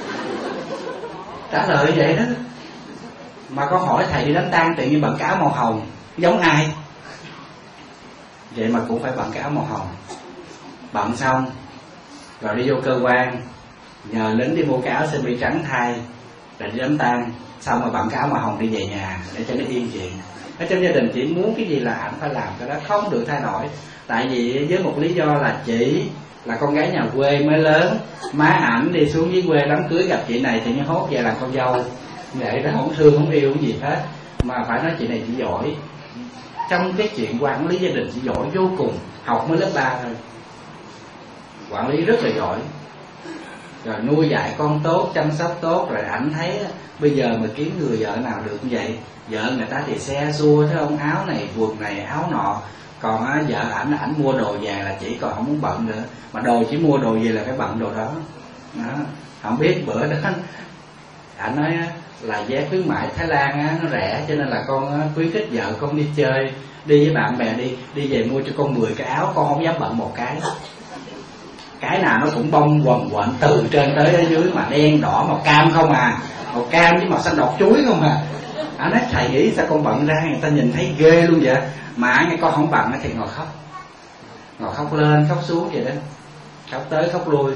Trả lời vậy đó. Mà con hỏi thầy đi đám tang tự nhiên bận cái áo màu hồng giống ai? Vậy mà cũng phải bận cái áo màu hồng. Bận xong rồi đi vô cơ quan nhờ lính đi mua cái áo sơ mi trắng thay, rồi đi đám tang. Xong rồi bận cái áo màu hồng đi về nhà để cho nó yên chuyện. Ở trong gia đình chỉ muốn cái gì là ảnh phải làm cái đó, không được thay đổi. Tại vì với một lý do là chị là con gái nhà quê mới lớn, má ảnh đi xuống dưới quê đám cưới gặp chị này thì nó hốt về làm con dâu. Vậy đó, không thương không yêu cái gì hết. Mà phải nói chị này chỉ giỏi trong cái chuyện quản lý gia đình, chỉ giỏi vô cùng. Học mới lớp ba thôi, quản lý rất là giỏi. Rồi nuôi dạy con tốt, chăm sóc tốt. Rồi ảnh thấy bây giờ mà kiếm người vợ nào được như vậy. Vợ người ta thì xe xua thấy không, áo này quần này áo nọ. Còn á, vợ ảnh ảnh mua đồ về là chỉ còn không muốn bận nữa. Mà đồ chỉ mua đồ về là phải bận đồ đó, đó. Không biết bữa đó ảnh nói là vé khuyến mại Thái Lan á, nó rẻ, cho nên là con á, khuyến khích vợ con đi chơi, đi với bạn bè đi, đi về mua cho con mười cái áo, con không dám bận một cái. Cái nào nó cũng bông quần quạnh từ trên tới ở dưới, mà đen đỏ màu cam không à, màu cam với màu xanh đọt chuối không à. Anh nói thầy nghĩ sao con bận ra, người ta nhìn thấy ghê luôn vậy. Mà nghe con không bận thì ngồi khóc, ngồi khóc lên khóc xuống vậy đó, khóc tới khóc lui.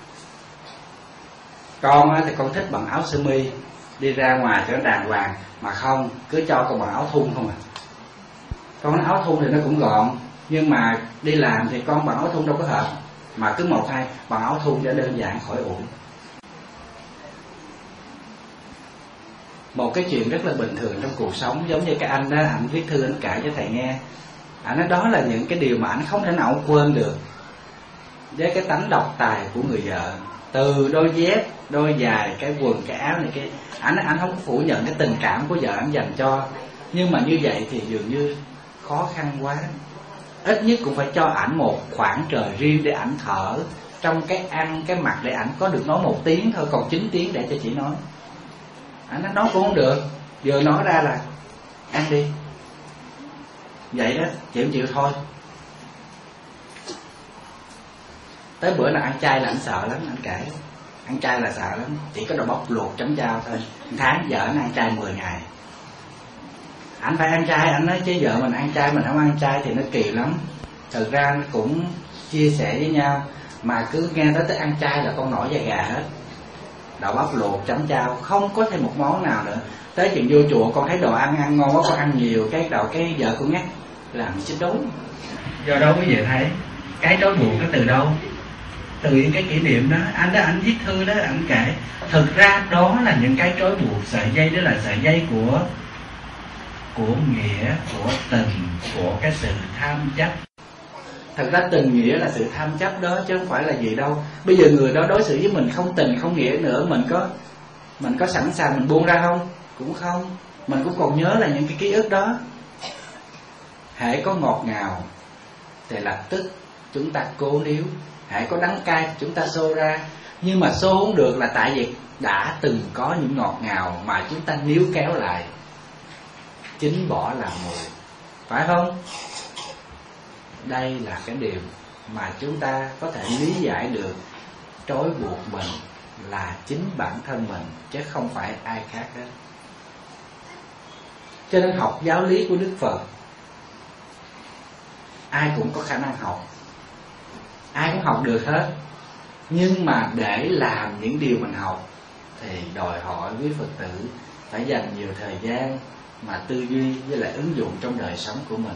Con thì con thích bằng áo sơ mi, đi ra ngoài cho nó đàng hoàng, mà không, cứ cho con bằng áo thun không à. Con nói áo thun thì nó cũng gọn, nhưng mà đi làm thì con bằng áo thun đâu có hợp, mà cứ một hai bằng áo thun cho đơn giản khỏi ủi. Một cái chuyện rất là bình thường trong cuộc sống, giống như cái anh đó, anh viết thư anh kể cho thầy nghe. Anh nói đó là những cái điều mà anh không thể nào quên được, với cái tánh độc tài của người vợ. Từ đôi dép, đôi giày, cái quần, cái áo này kia, anh anh không có phủ nhận cái tình cảm của vợ anh dành cho, nhưng mà như vậy thì dường như khó khăn quá. Ít nhất cũng phải cho ảnh một khoảng trời riêng để ảnh thở, trong cái ăn, cái mặc, để ảnh có được nói một tiếng thôi, còn chín tiếng để cho chị nói. Ảnh nói nói cũng không được, vừa nói ra là ăn đi, vậy đó, chịu chịu thôi. Tới bữa nào ăn chay là anh sợ lắm, anh kể ăn chay là sợ lắm, chỉ có đồ bóc luộc chấm chao thôi. Tháng vợ anh ăn chay mười ngày, anh phải ăn chay. Anh nói chứ vợ mình ăn chay, mình không ăn chay thì nó kỳ lắm. Thực ra nó cũng chia sẻ với nhau, mà cứ nghe tới tới ăn chay là con nổi da gà hết. Đậu bắp luộc chấm chao, không có thêm một món nào nữa. Tới chuyện vô chùa con thấy đồ ăn ăn ngon quá, con ăn nhiều, cái đầu cái vợ con ngắt làm chết đốn. Do đâu quý vị thấy cái trói buộc nó từ đâu? Từ những cái kỷ niệm đó. Anh đó, anh viết thư đó, anh kể thực ra đó là những cái trói buộc. Sợi dây đó là sợi dây của của nghĩa, của tình, của cái sự tham chấp. Thật ra tình nghĩa là sự tham chấp đó, chứ không phải là gì đâu. Bây giờ người đó đối xử với mình không tình không nghĩa nữa, mình có mình có sẵn sàng mình buông ra không? Cũng không. Mình cũng còn nhớ là những cái ký ức đó. Hễ có ngọt ngào thì lập tức chúng ta cố níu, hễ có đắng cay chúng ta xô ra. Nhưng mà xô không được là tại vì đã từng có những ngọt ngào mà chúng ta níu kéo lại, chính bỏ là mùi, phải không? Đây là cái điều mà chúng ta có thể lý giải được. Trói buộc mình là chính bản thân mình, chứ không phải ai khác hết. Cho nên học giáo lý của Đức Phật, ai cũng có khả năng học, ai cũng học được hết. Nhưng mà để làm những điều mình học thì đòi hỏi quý Phật tử phải dành nhiều thời gian mà tư duy với lại ứng dụng trong đời sống của mình.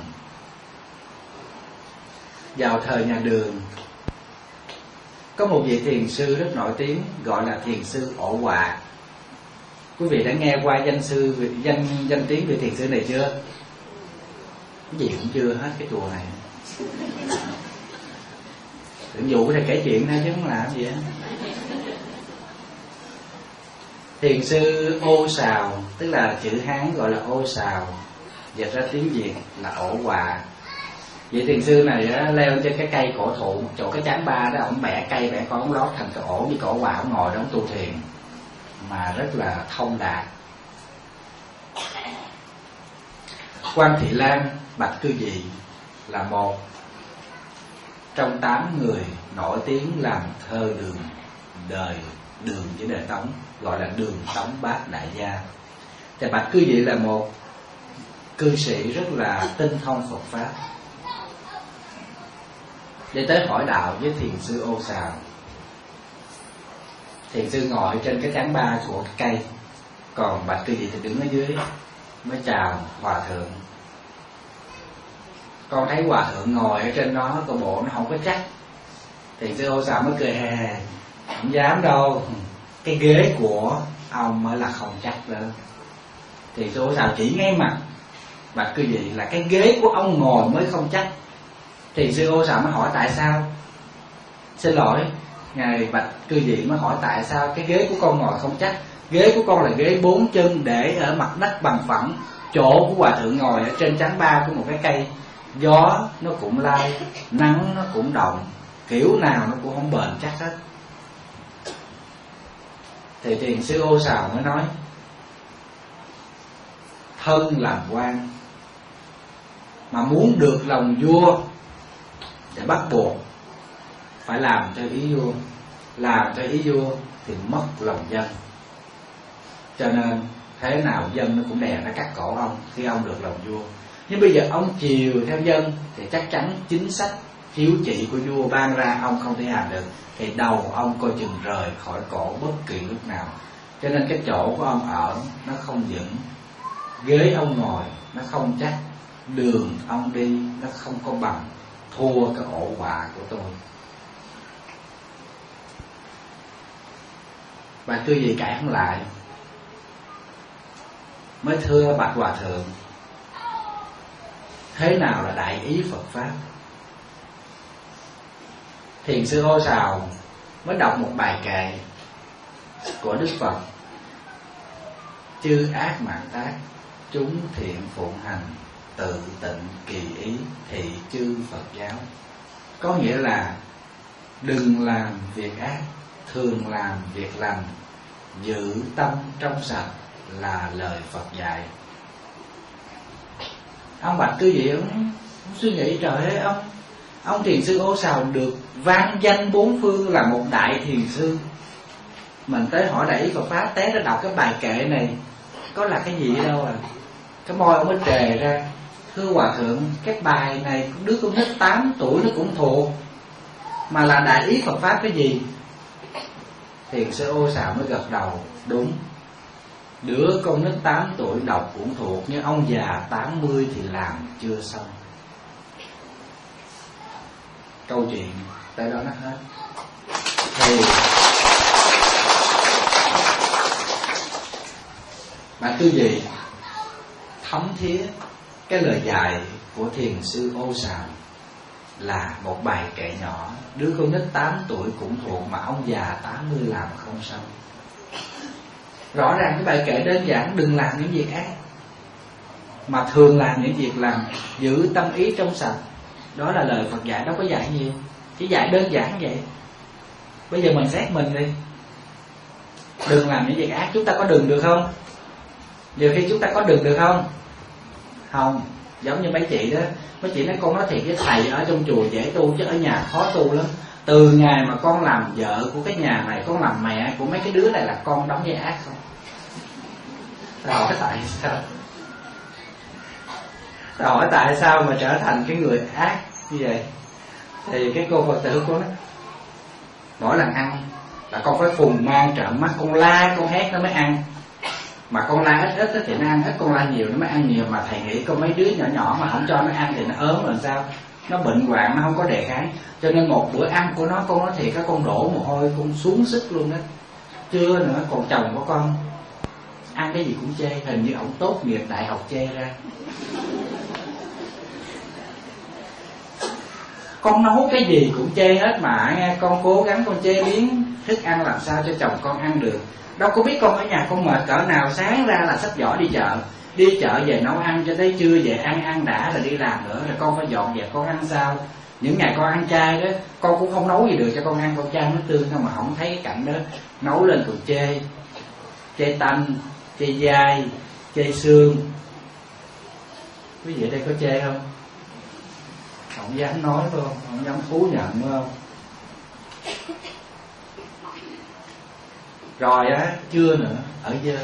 Vào thời nhà Đường, có một vị thiền sư rất nổi tiếng gọi là thiền sư Ổ Quạ. Quý vị đã nghe qua danh sư danh danh tiếng vị thiền sư này chưa? Cái gì cũng chưa hết cái chùa này. Tưởng dụ thì kể chuyện thôi chứ không làm gì hết. Thiền sư Ô Sào, tức là chữ Hán gọi là Ô Sào, dịch ra tiếng Việt là Ổ Quạ. Vị thiền sư này á, leo trên cái cây cổ thụ, chỗ cái chán ba đó, ông bẻ cây bẻ con, ông lót thành cái ổ với cổ quạ, ông ngồi đó ông tu thiền mà rất là thông đạt. Quan Thị Lan, Bạch Cư Dị là một trong tám người nổi tiếng làm thơ đường đời Đường với đời Tống, gọi là Đường Tống Bát Đại Gia. Thì Bạch Cư Dị là một cư sĩ rất là tinh thông Phật pháp, để tới hỏi đạo với thiền sư Ô Sào. Thiền sư ngồi trên cái tán ba của cái cây, còn Bạch Cư Dị thì đứng ở dưới mới chào hòa thượng. Con thấy hòa thượng ngồi ở trên đó, coi bộ nó không có chắc. Thiền sư Ô Sào mới cười hè, không dám đâu, cái ghế của ông mới là không chắc nữa. Thiền sư Ô Sào chỉ ngay mặt Bạch Cư Dị là cái ghế của ông ngồi mới không chắc. Thiền sư Ô Sào mới hỏi tại sao. Xin lỗi, ngài Bạch Cư Dị mới hỏi tại sao cái ghế của con ngồi không chắc. Ghế của con là ghế bốn chân để ở mặt đất bằng phẳng. Chỗ của hòa thượng ngồi ở trên chán ba của một cái cây, gió nó cũng lai, nắng nó cũng động, kiểu nào nó cũng không bền chắc hết. Thì thiền sư Ô Sào mới nói, thân làm quan, mà muốn được lòng vua để bắt buộc phải làm theo ý vua. Làm theo ý vua thì mất lòng dân, cho nên thế nào dân nó cũng đè nó cắt cổ ông khi ông được lòng vua. Nhưng bây giờ ông chiều theo dân thì chắc chắn chính sách chiếu chỉ của vua ban ra ông không thể hành được, thì đầu ông coi chừng rời khỏi cổ bất kỳ lúc nào. Cho nên cái chỗ của ông ở nó không vững, ghế ông ngồi nó không chắc, đường ông đi nó không có bằng, thua cái ổ quạ của tôi. Bà cứ gì cãi không lại, mới thưa bạch hòa thượng, thế nào là đại ý Phật pháp? Thiền sư Ô Sào mới đọc một bài kệ của Đức Phật: chư ác mạng tác, chúng thiện phụng hành, tự tịnh kỳ ý, thị chư Phật giáo. Có nghĩa là đừng làm việc ác, thường làm việc lành, giữ tâm trong sạch là lời Phật dạy. Ông bạch cứ gì ông, ông suy nghĩ, trời ơi, ông ông thiền sư Ô Sào được vang danh bốn phương là một đại thiền sư, mình tới hỏi đại ý Phật pháp, té nó đọc cái bài kệ này có là cái gì đâu à. Cái môi ông mới trề ra: thưa hòa thượng, cái bài này đứa con nít tám tuổi nó cũng thuộc, mà là đại ý Phật pháp cái gì? Thiền sư Ô Sào mới gật đầu: đúng, đứa con nít tám tuổi đọc cũng thuộc, nhưng ông già tám mươi thì làm chưa xong. Câu chuyện tới đó nó hết. Thì bạn tư gì thấm thía cái lời dạy của thiền sư Ô Sào là một bài kệ nhỏ, đứa con nít tám tuổi cũng thuộc, mà ông già tám mươi làm không xong. Rõ ràng cái bài kệ đơn giản: đừng làm những việc ác, mà thường làm những việc làm, giữ tâm ý trong sạch. Đó là lời Phật dạy, đâu có dạy nhiều, chỉ dạy đơn giản vậy. Bây giờ mình xét mình đi, đừng làm những việc ác, chúng ta có đừng được không? Nhiều khi chúng ta có đừng được không? Không. Giống như mấy chị đó, mấy chị nói con nói thiệt với thầy, ở trong chùa dễ tu chứ ở nhà khó tu lắm. Từ ngày mà con làm vợ của cái nhà này, con làm mẹ của mấy cái đứa này, là con đóng vai ác không? Tao hỏi tại sao? Tao hỏi tại sao mà trở thành cái người ác như vậy? Thì cái cô Phật tử của nó, mỗi lần ăn là con phải phùng mang trợn mắt, con la con hét nó mới ăn. Mà con la ít ít thì nó ăn ít, con la nhiều nó mới ăn nhiều. Mà thầy nghĩ có mấy đứa nhỏ nhỏ mà không cho nó ăn thì nó ốm làm sao? Nó bệnh hoạn, nó không có đề kháng. Cho nên một bữa ăn của nó, con nói thiệt, các con đổ mồ hôi, con xuống sức luôn đó. Chưa nữa, còn chồng của con ăn cái gì cũng chê, hình như ổng tốt nghiệp đại học chê ra. Con nấu cái gì cũng chê hết, mà nghe con cố gắng con chế biến thức ăn làm sao cho chồng con ăn được. Đâu có biết con ở nhà con mệt cỡ nào, sáng ra là xách giỏ đi chợ, đi chợ về nấu ăn cho tới trưa về ăn ăn đã rồi đi làm nữa, rồi con phải dọn dẹp con ăn sao. Những ngày con ăn chay đó, con cũng không nấu gì được cho con ăn, con chay nước tương thôi, mà không thấy cái cảnh đó. Nấu lên còn chê, chê tanh, chê dai, chê xương. Quý vị đây có chê không? Không dám nói phải không? Không dám thú nhận phải không? Rồi á, trưa nữa, ở dơ.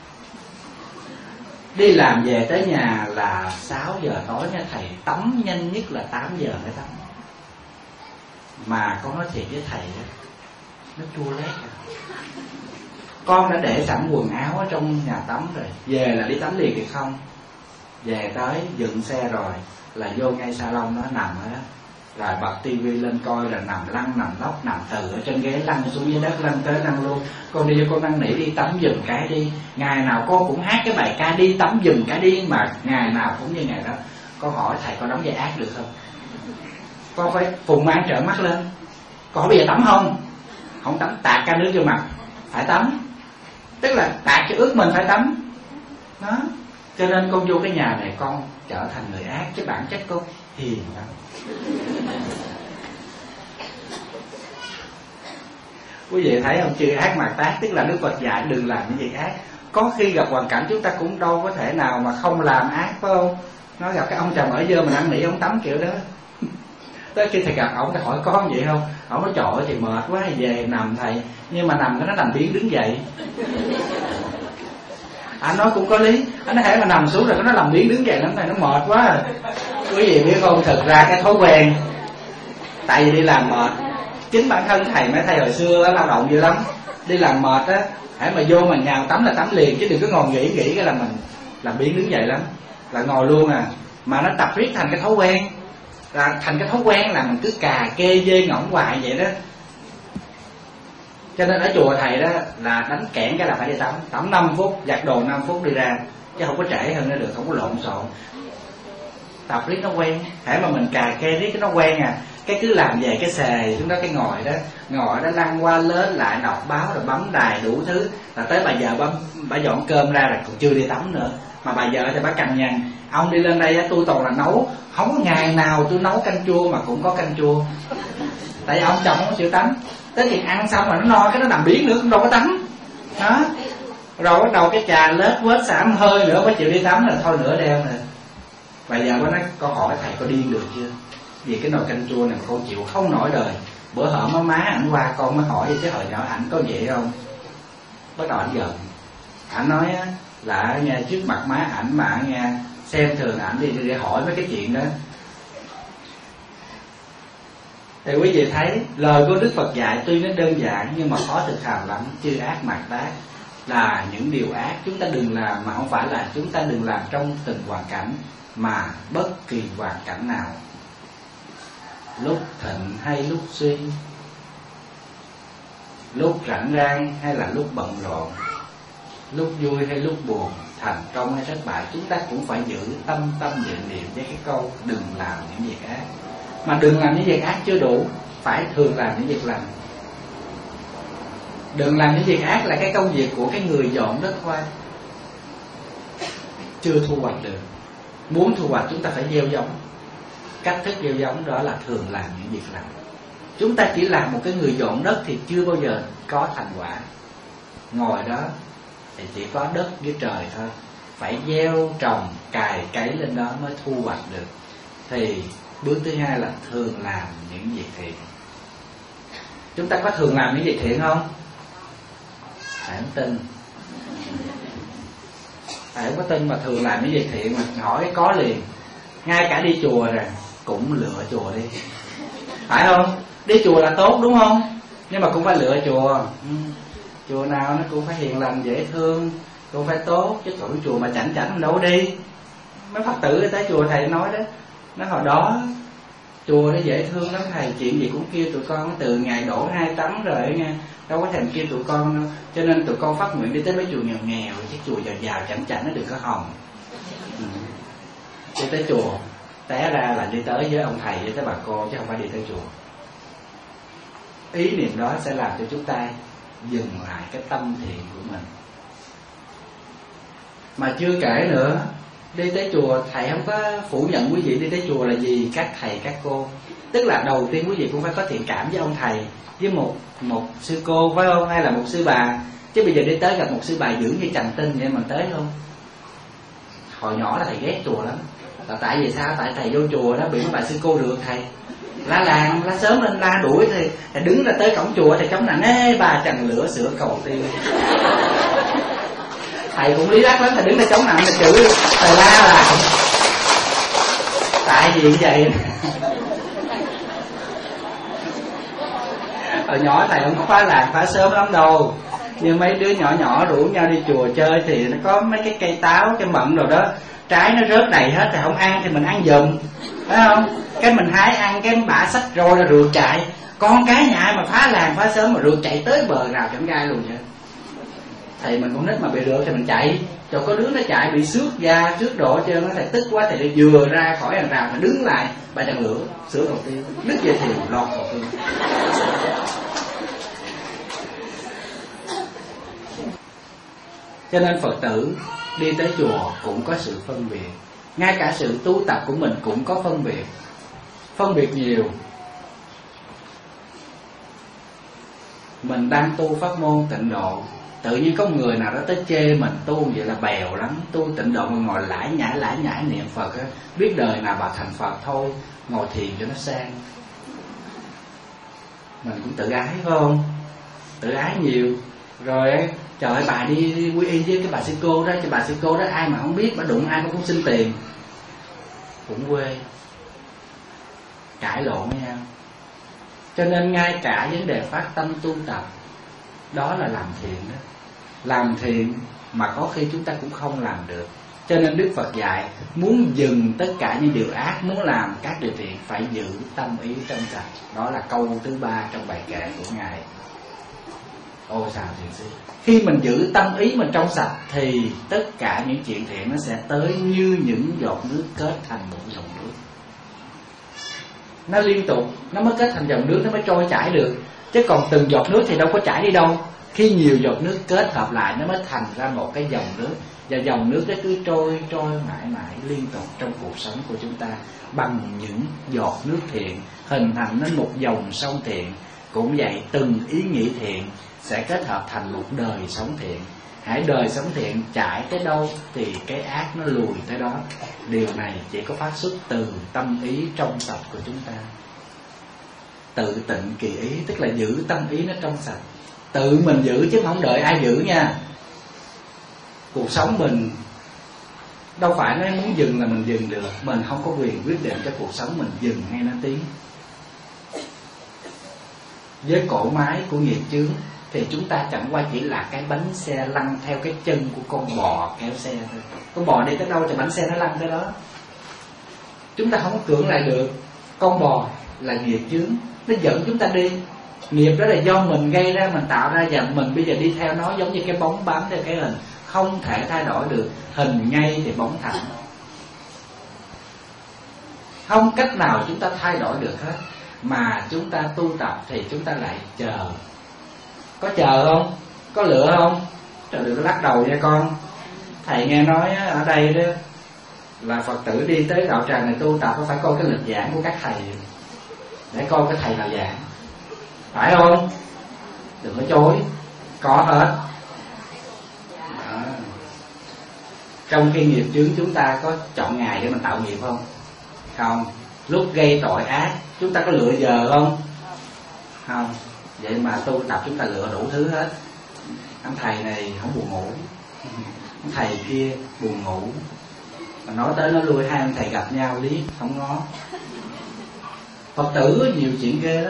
Đi làm về tới nhà là sáu giờ tối nha thầy, tắm nhanh nhất là tám giờ mới tắm. Mà con nói thiệt với thầy á, nó chua lét à. Con đã để sẵn quần áo ở trong nhà tắm rồi, về là đi tắm liền thì không. Về tới dựng xe rồi là vô ngay salon nó nằm á, rồi bật tivi lên coi, là nằm lăn nằm lóc, nằm từ ở trên ghế lăn xuống dưới đất, lăn tới lăn luôn. Con đi vô con năn nỉ đi tắm giùm cái đi. Ngày nào con cũng hát cái bài ca đi tắm giùm cái đi, mà ngày nào cũng như ngày đó. Con hỏi thầy con đóng vai ác được không? Con phải phùng mang trợn mắt lên. Con hỏi bây giờ tắm không? Không tắm, tạt ca nước vô mặt. Phải tắm. Tức là tạt cho ướt mình phải tắm. Đó. Cho nên con vô cái nhà này con trở thành người ác, chứ bản chất con hiền lắm. Quý vị thấy không? Chữ ác mạt tác, tức là Đức Phật dạy đừng làm những việc ác. có khi gặp hoàn cảnh chúng ta cũng đâu có thể nào mà không làm ác, phải không? Nó gặp cái ông chồng ở dơ mà năn nỉ ông tắm kiểu đó. Tới khi thầy gặp ổng, thầy hỏi có vậy không? Ổng nói trời ơi thì mệt quá, về nằm thầy. Nhưng mà nằm cái nó nằm biến đứng dậy. Anh nói cũng có lý. Anh nói hãy mà nằm xuống rồi nó làm biến đứng dậy lắm thầy, nó mệt quá à. Quý vị biết không, thực ra cái thói quen, tại vì đi làm mệt. Chính bản thân thầy mấy thầy hồi xưa lao động dữ lắm. Đi làm mệt á, hãy mà vô mà nhào tắm là tắm liền, chứ đừng có ngồi nghỉ nghỉ cái là mình làm biến đứng dậy lắm, là ngồi luôn à. Mà nó tập riết thành cái thói quen, là thành cái thói quen là mình cứ cà kê dê ngỗng hoài vậy đó. Cho nên ở chùa thầy đó là đánh kẽn cái là phải đi tắm, tắm năm phút, giặt đồ năm phút đi ra, chứ không có trễ hơn nữa được, không có lộn xộn. Tập riết nó quen, hãy mà mình cà kê riết cái nó quen à. Cái cứ làm về cái xề chúng đó, cái ngồi đó, ngồi đó lăn qua lớn lại đọc báo rồi bấm đài đủ thứ, là tới bà vợ bấm, bà dọn cơm ra là còn chưa đi tắm nữa. Mà bà vợ thì bà cằn nhằn, ông đi lên đây tôi toàn là nấu, không có ngày nào tôi nấu canh chua mà cũng có canh chua. Tại vì ông chồng không chịu tắm, tới khi ăn xong rồi nó no cái nó nằm biến nữa cũng đâu có tắm đó. Rồi bắt đầu cái trà lết vết xả hơi nữa mới chịu đi tắm, là thôi nửa đêm rồi. Bà vợ có nói, con hỏi thầy có điên được chưa? Vì cái nồi canh chua này con chịu không nổi đời. Bữa hở má má ảnh qua con mới hỏi chứ hồi nhỏ ảnh có vậy không. Bắt đầu ảnh giận. Ảnh nói á, là nghe trước mặt má ảnh mà nghe xem thường ảnh đi để hỏi mấy cái chuyện đó. Thì quý vị thấy lời của Đức Phật dạy tuy nó đơn giản nhưng mà khó thực hành lắm. Chư ác mạt tác là những điều ác chúng ta đừng làm, mà không phải là chúng ta đừng làm trong từng hoàn cảnh, mà bất kỳ hoàn cảnh nào, lúc thịnh hay lúc suy, lúc rảnh rang hay là lúc bận rộn, lúc vui hay lúc buồn, thành công hay thất bại, chúng ta cũng phải giữ tâm tâm niệm niệm với cái câu đừng làm những việc ác. Mà đừng làm những việc ác chưa đủ, phải thường làm những việc lành. Đừng làm những việc ác là cái công việc của cái người dọn đất khoai, chưa thu hoạch được. Muốn thu hoạch chúng ta phải gieo giống. Cách thức gieo giống đó là thường làm những việc lành. Chúng ta chỉ làm một cái người dọn đất thì chưa bao giờ có thành quả. Ngồi đó thì chỉ có đất với trời thôi. Phải gieo trồng, cài cấy lên đó mới thu hoạch được. Thì bước thứ hai là thường làm những việc thiện. Chúng ta có thường làm những việc thiện không? Hãy không tin. Hãy không có tin mà thường làm những việc thiện mà hỏi có liền. Ngay cả đi chùa rồi cũng lựa chùa đi, phải không? Đi chùa là tốt đúng không? Nhưng mà cũng phải lựa chùa. ừ. Chùa nào nó cũng phải hiền lành dễ thương, cũng phải tốt. Chứ còn chùa mà chảnh chảnh đâu đi. Mấy Phật tử tới chùa thầy nói đó, nói hồi đó chùa nó dễ thương lắm thầy, chuyện gì cũng kêu tụi con từ ngày đổ hai tắm rồi nha, đâu có thèm kêu tụi con đâu. Cho nên tụi con phát nguyện đi tới mấy chùa nghèo nghèo, chứ chùa giàu giàu chảnh chảnh nó đừng có hòng. ừ. Đi tới chùa té ra là đi tới với ông thầy với tới bà cô, chứ không phải đi tới chùa. Ý niệm đó sẽ làm cho chúng ta dừng lại cái tâm thiện của mình. Mà chưa kể nữa, đi tới chùa thầy không có phủ nhận quý vị đi tới chùa là gì các thầy các cô. Tức là đầu tiên quý vị cũng phải có thiện cảm với ông thầy, với một một sư cô phải không, hay là một sư bà. Chứ bây giờ đi tới gặp một sư bà dưỡng như trần tinh vậy mà tới không. Hồi nhỏ là thầy ghét chùa lắm. Là tại vì sao? Tại thầy vô chùa đó bị mấy bà sư cô được thầy la làng la sớm lên la đuổi, thì thầy đứng ra tới cổng chùa thầy chống nạnh ê bà trần lửa sửa cầu tiêu. Thầy cũng lý đắc lắm, thầy đứng ra chống nạnh thầy chửi thầy la lại. Tại vì vậy hồi nhỏ thầy không có phá làng phá sớm lắm đâu, nhưng mấy đứa nhỏ nhỏ rủ nhau đi chùa chơi thì nó có mấy cái cây táo, cái mận rồi đó, trái nó rớt đầy hết, thì không ăn thì mình ăn giùm, phải không? Cái mình hái ăn, cái bả xách roi là rượt chạy. Con cái nhà ai mà phá làng phá sớm mà rượt chạy tới bờ rào chẳng gai luôn vậy. Thầy mình con nít mà bị rượt thì mình chạy, cho có đứa nó chạy bị xước da xước độ hết trơn, nó thầy tức quá thầy vừa ra khỏi hàng rào mà đứng lại bà trần lửa sửa cầu tiêu, đứt dây thừng lọt cầu tiêu. Cho nên Phật tử đi tới chùa cũng có sự phân biệt. Ngay cả sự tu tập của mình cũng có phân biệt. Phân biệt nhiều. Mình đang tu pháp môn tịnh độ, Tự nhiên có người nào đó tới chê mình tu vậy là bèo lắm, tu tịnh độ mà ngồi lải nhải lải nhải niệm Phật á, biết đời nào bà thành Phật thôi, ngồi thiền cho nó sang. Mình cũng tự ái phải không? Tự ái nhiều. Rồi trời ơi, bà đi quy y với cái bà sư cô đó, cho bà sư cô đó ai mà không biết, bà đụng ai cũng xin tiền, cũng quê, cãi lộn với nhau. Cho nên ngay cả vấn đề phát tâm tu tập, đó là làm thiện đó. Làm thiện mà có khi chúng ta cũng không làm được. Cho nên Đức Phật dạy muốn dừng tất cả những điều ác, muốn làm các điều thiện phải giữ tâm ý trong sạch. Đó là câu thứ ba trong bài kệ của Ngài Ô Xào Thiền Sư. Khi mình giữ tâm ý mình trong sạch thì tất cả những chuyện thiện nó sẽ tới như những giọt nước kết thành một dòng nước. Nó liên tục, nó mới kết thành dòng nước, nó mới trôi chảy được. Chứ còn từng giọt nước thì đâu có chảy đi đâu. Khi nhiều giọt nước kết hợp lại nó mới thành ra một cái dòng nước. Và dòng nước đó cứ trôi trôi mãi mãi liên tục trong cuộc sống của chúng ta, bằng những giọt nước thiện hình thành nên một dòng sông thiện. Cũng vậy, từng ý nghĩ thiện sẽ kết hợp thành một đời sống thiện. Hãy đời sống thiện chảy tới đâu thì cái ác nó lùi tới đó. Điều này chỉ có phát xuất từ tâm ý trong sạch của chúng ta. Tự tịnh kỳ ý, tức là giữ tâm ý nó trong sạch. Tự mình giữ chứ không đợi ai giữ nha. Cuộc sống mình đâu phải nói muốn dừng là mình dừng được. Mình không có quyền quyết định cho cuộc sống mình dừng hay nó tiến. Với cỗ máy của nghiệp chướng thì chúng ta chẳng qua chỉ là cái bánh xe lăn theo cái chân của con bò kéo xe thôi. Con bò đi tới đâu thì bánh xe nó lăn tới đó. Chúng ta không có cưỡng lại được. Con bò là nghiệp chướng, nó dẫn chúng ta đi. Nghiệp đó là do mình gây ra, mình tạo ra, và mình bây giờ đi theo nó giống như cái bóng bám theo cái hình, không thể thay đổi được. Hình ngay thì bóng thẳng, không cách nào chúng ta thay đổi được hết. Mà chúng ta tu tập thì chúng ta lại chờ. Có chờ không? Có lựa không? Trời, đừng có lắc đầu nha con. Thầy nghe nói ở đây đó là Phật tử đi tới đạo tràng này tu tập phải coi cái lịch giảng của các thầy, để coi cái thầy nào giảng, phải không? Đừng có chối, có hết. Đó. Trong khi nghiệp chướng chúng ta có chọn ngày để mình tạo nghiệp không? Không. Lúc gây tội ác chúng ta có lựa giờ không? Không. Vậy mà tu tập chúng ta lựa đủ thứ hết. Ông thầy này không buồn ngủ, ông thầy kia buồn ngủ, mà nói tới nói lui hai ông thầy gặp nhau liếc không ngó. Phật tử nhiều chuyện ghê đó.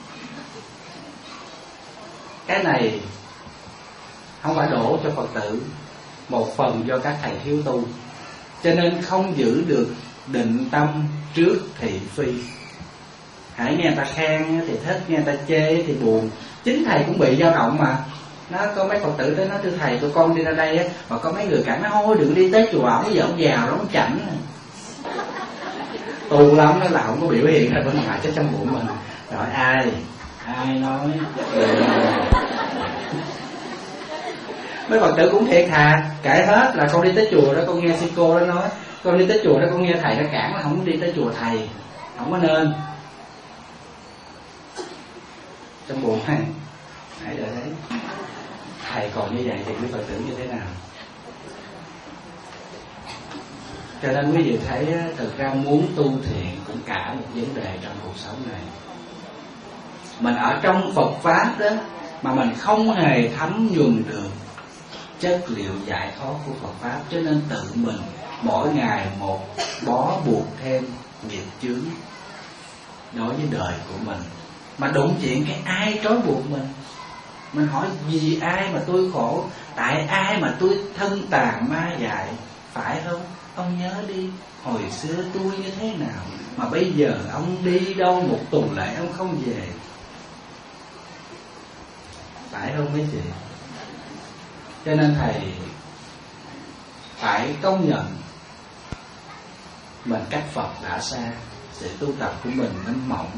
Cái này không phải đổ cho Phật tử, một phần do các thầy thiếu tu, cho nên không giữ được định tâm trước thị phi. Hãy nghe người ta khen thì thích, nghe người ta chê thì buồn. Chính thầy cũng bị dao động mà. Nó có mấy Phật tử tới nói thưa thầy, tụi con đi ra đây á, mà có mấy người cản nó hôi đừng đi tới chùa ổng, giờ ông giàu lắm chảnh. Tu lắm nó là không có biểu hiện ra bên ngoài chứ trong bụng mình. Rồi ai ai nói mấy Phật tử cũng thiệt thà, kể hết là con đi tới chùa đó, con nghe sư cô đó nói, con đi tới chùa đó con nghe thầy nó cản là không đi tới chùa thầy, không có nên. Trong bụng hay hãy để thấy thầy còn như vậy thì quý Phật tử như thế nào. Cho nên quý vị thấy thực ra muốn tu thiện cũng cả một vấn đề trong cuộc sống này. Mình ở trong Phật Pháp đó mà mình không hề thấm nhuần được chất liệu giải thoát của Phật Pháp, cho nên tự mình mỗi ngày một bó buộc thêm nghiệp chướng đối với đời của mình. Mà đụng chuyện cái ai trói buộc mình, mình hỏi vì ai mà tôi khổ, tại ai mà tôi thân tàn ma dại, phải không? Ông nhớ đi, hồi xưa tôi như thế nào mà bây giờ ông đi đâu một tuần lễ ông không về, phải không mấy chị? Cho nên thầy phải công nhận mình cách Phật đã xa, sự tu tập của mình nó mỏng.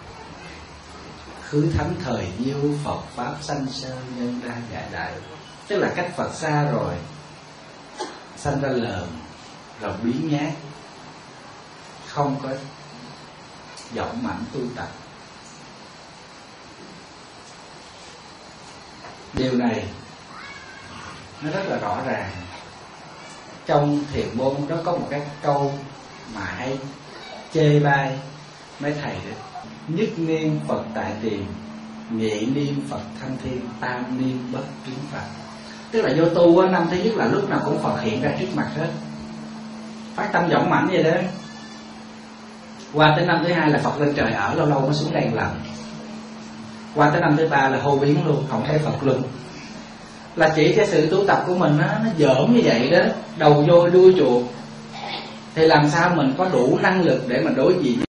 Khứ thánh thời nhiêu Phật Pháp sanh sơ nhân ra gại đại. Tức là cách Phật xa rồi, sanh ra lờn, rồi biến nhát, không có dũng mãnh tu tập. Điều này nó rất là rõ ràng. Trong thiền môn đó có một cái câu mà hay chê bai mấy thầy đấy: nhất niệm Phật tại tiền, nhị niệm Phật thanh thiên, tam niệm bất kiến Phật. Tức là vô tu á, năm thứ nhất là lúc nào cũng Phật hiện ra trước mặt hết, phát tâm dõng mãnh vậy đó. Qua tới năm thứ hai là Phật lên trời ở, lâu lâu mới xuống đèn lạnh. Qua tới năm thứ ba là hô biến luôn, không thấy Phật luôn. Là chỉ cái sự tu tập của mình á, nó dởm như vậy đó, đầu vô đuôi chuột, thì làm sao mình có đủ năng lực để mà đối diện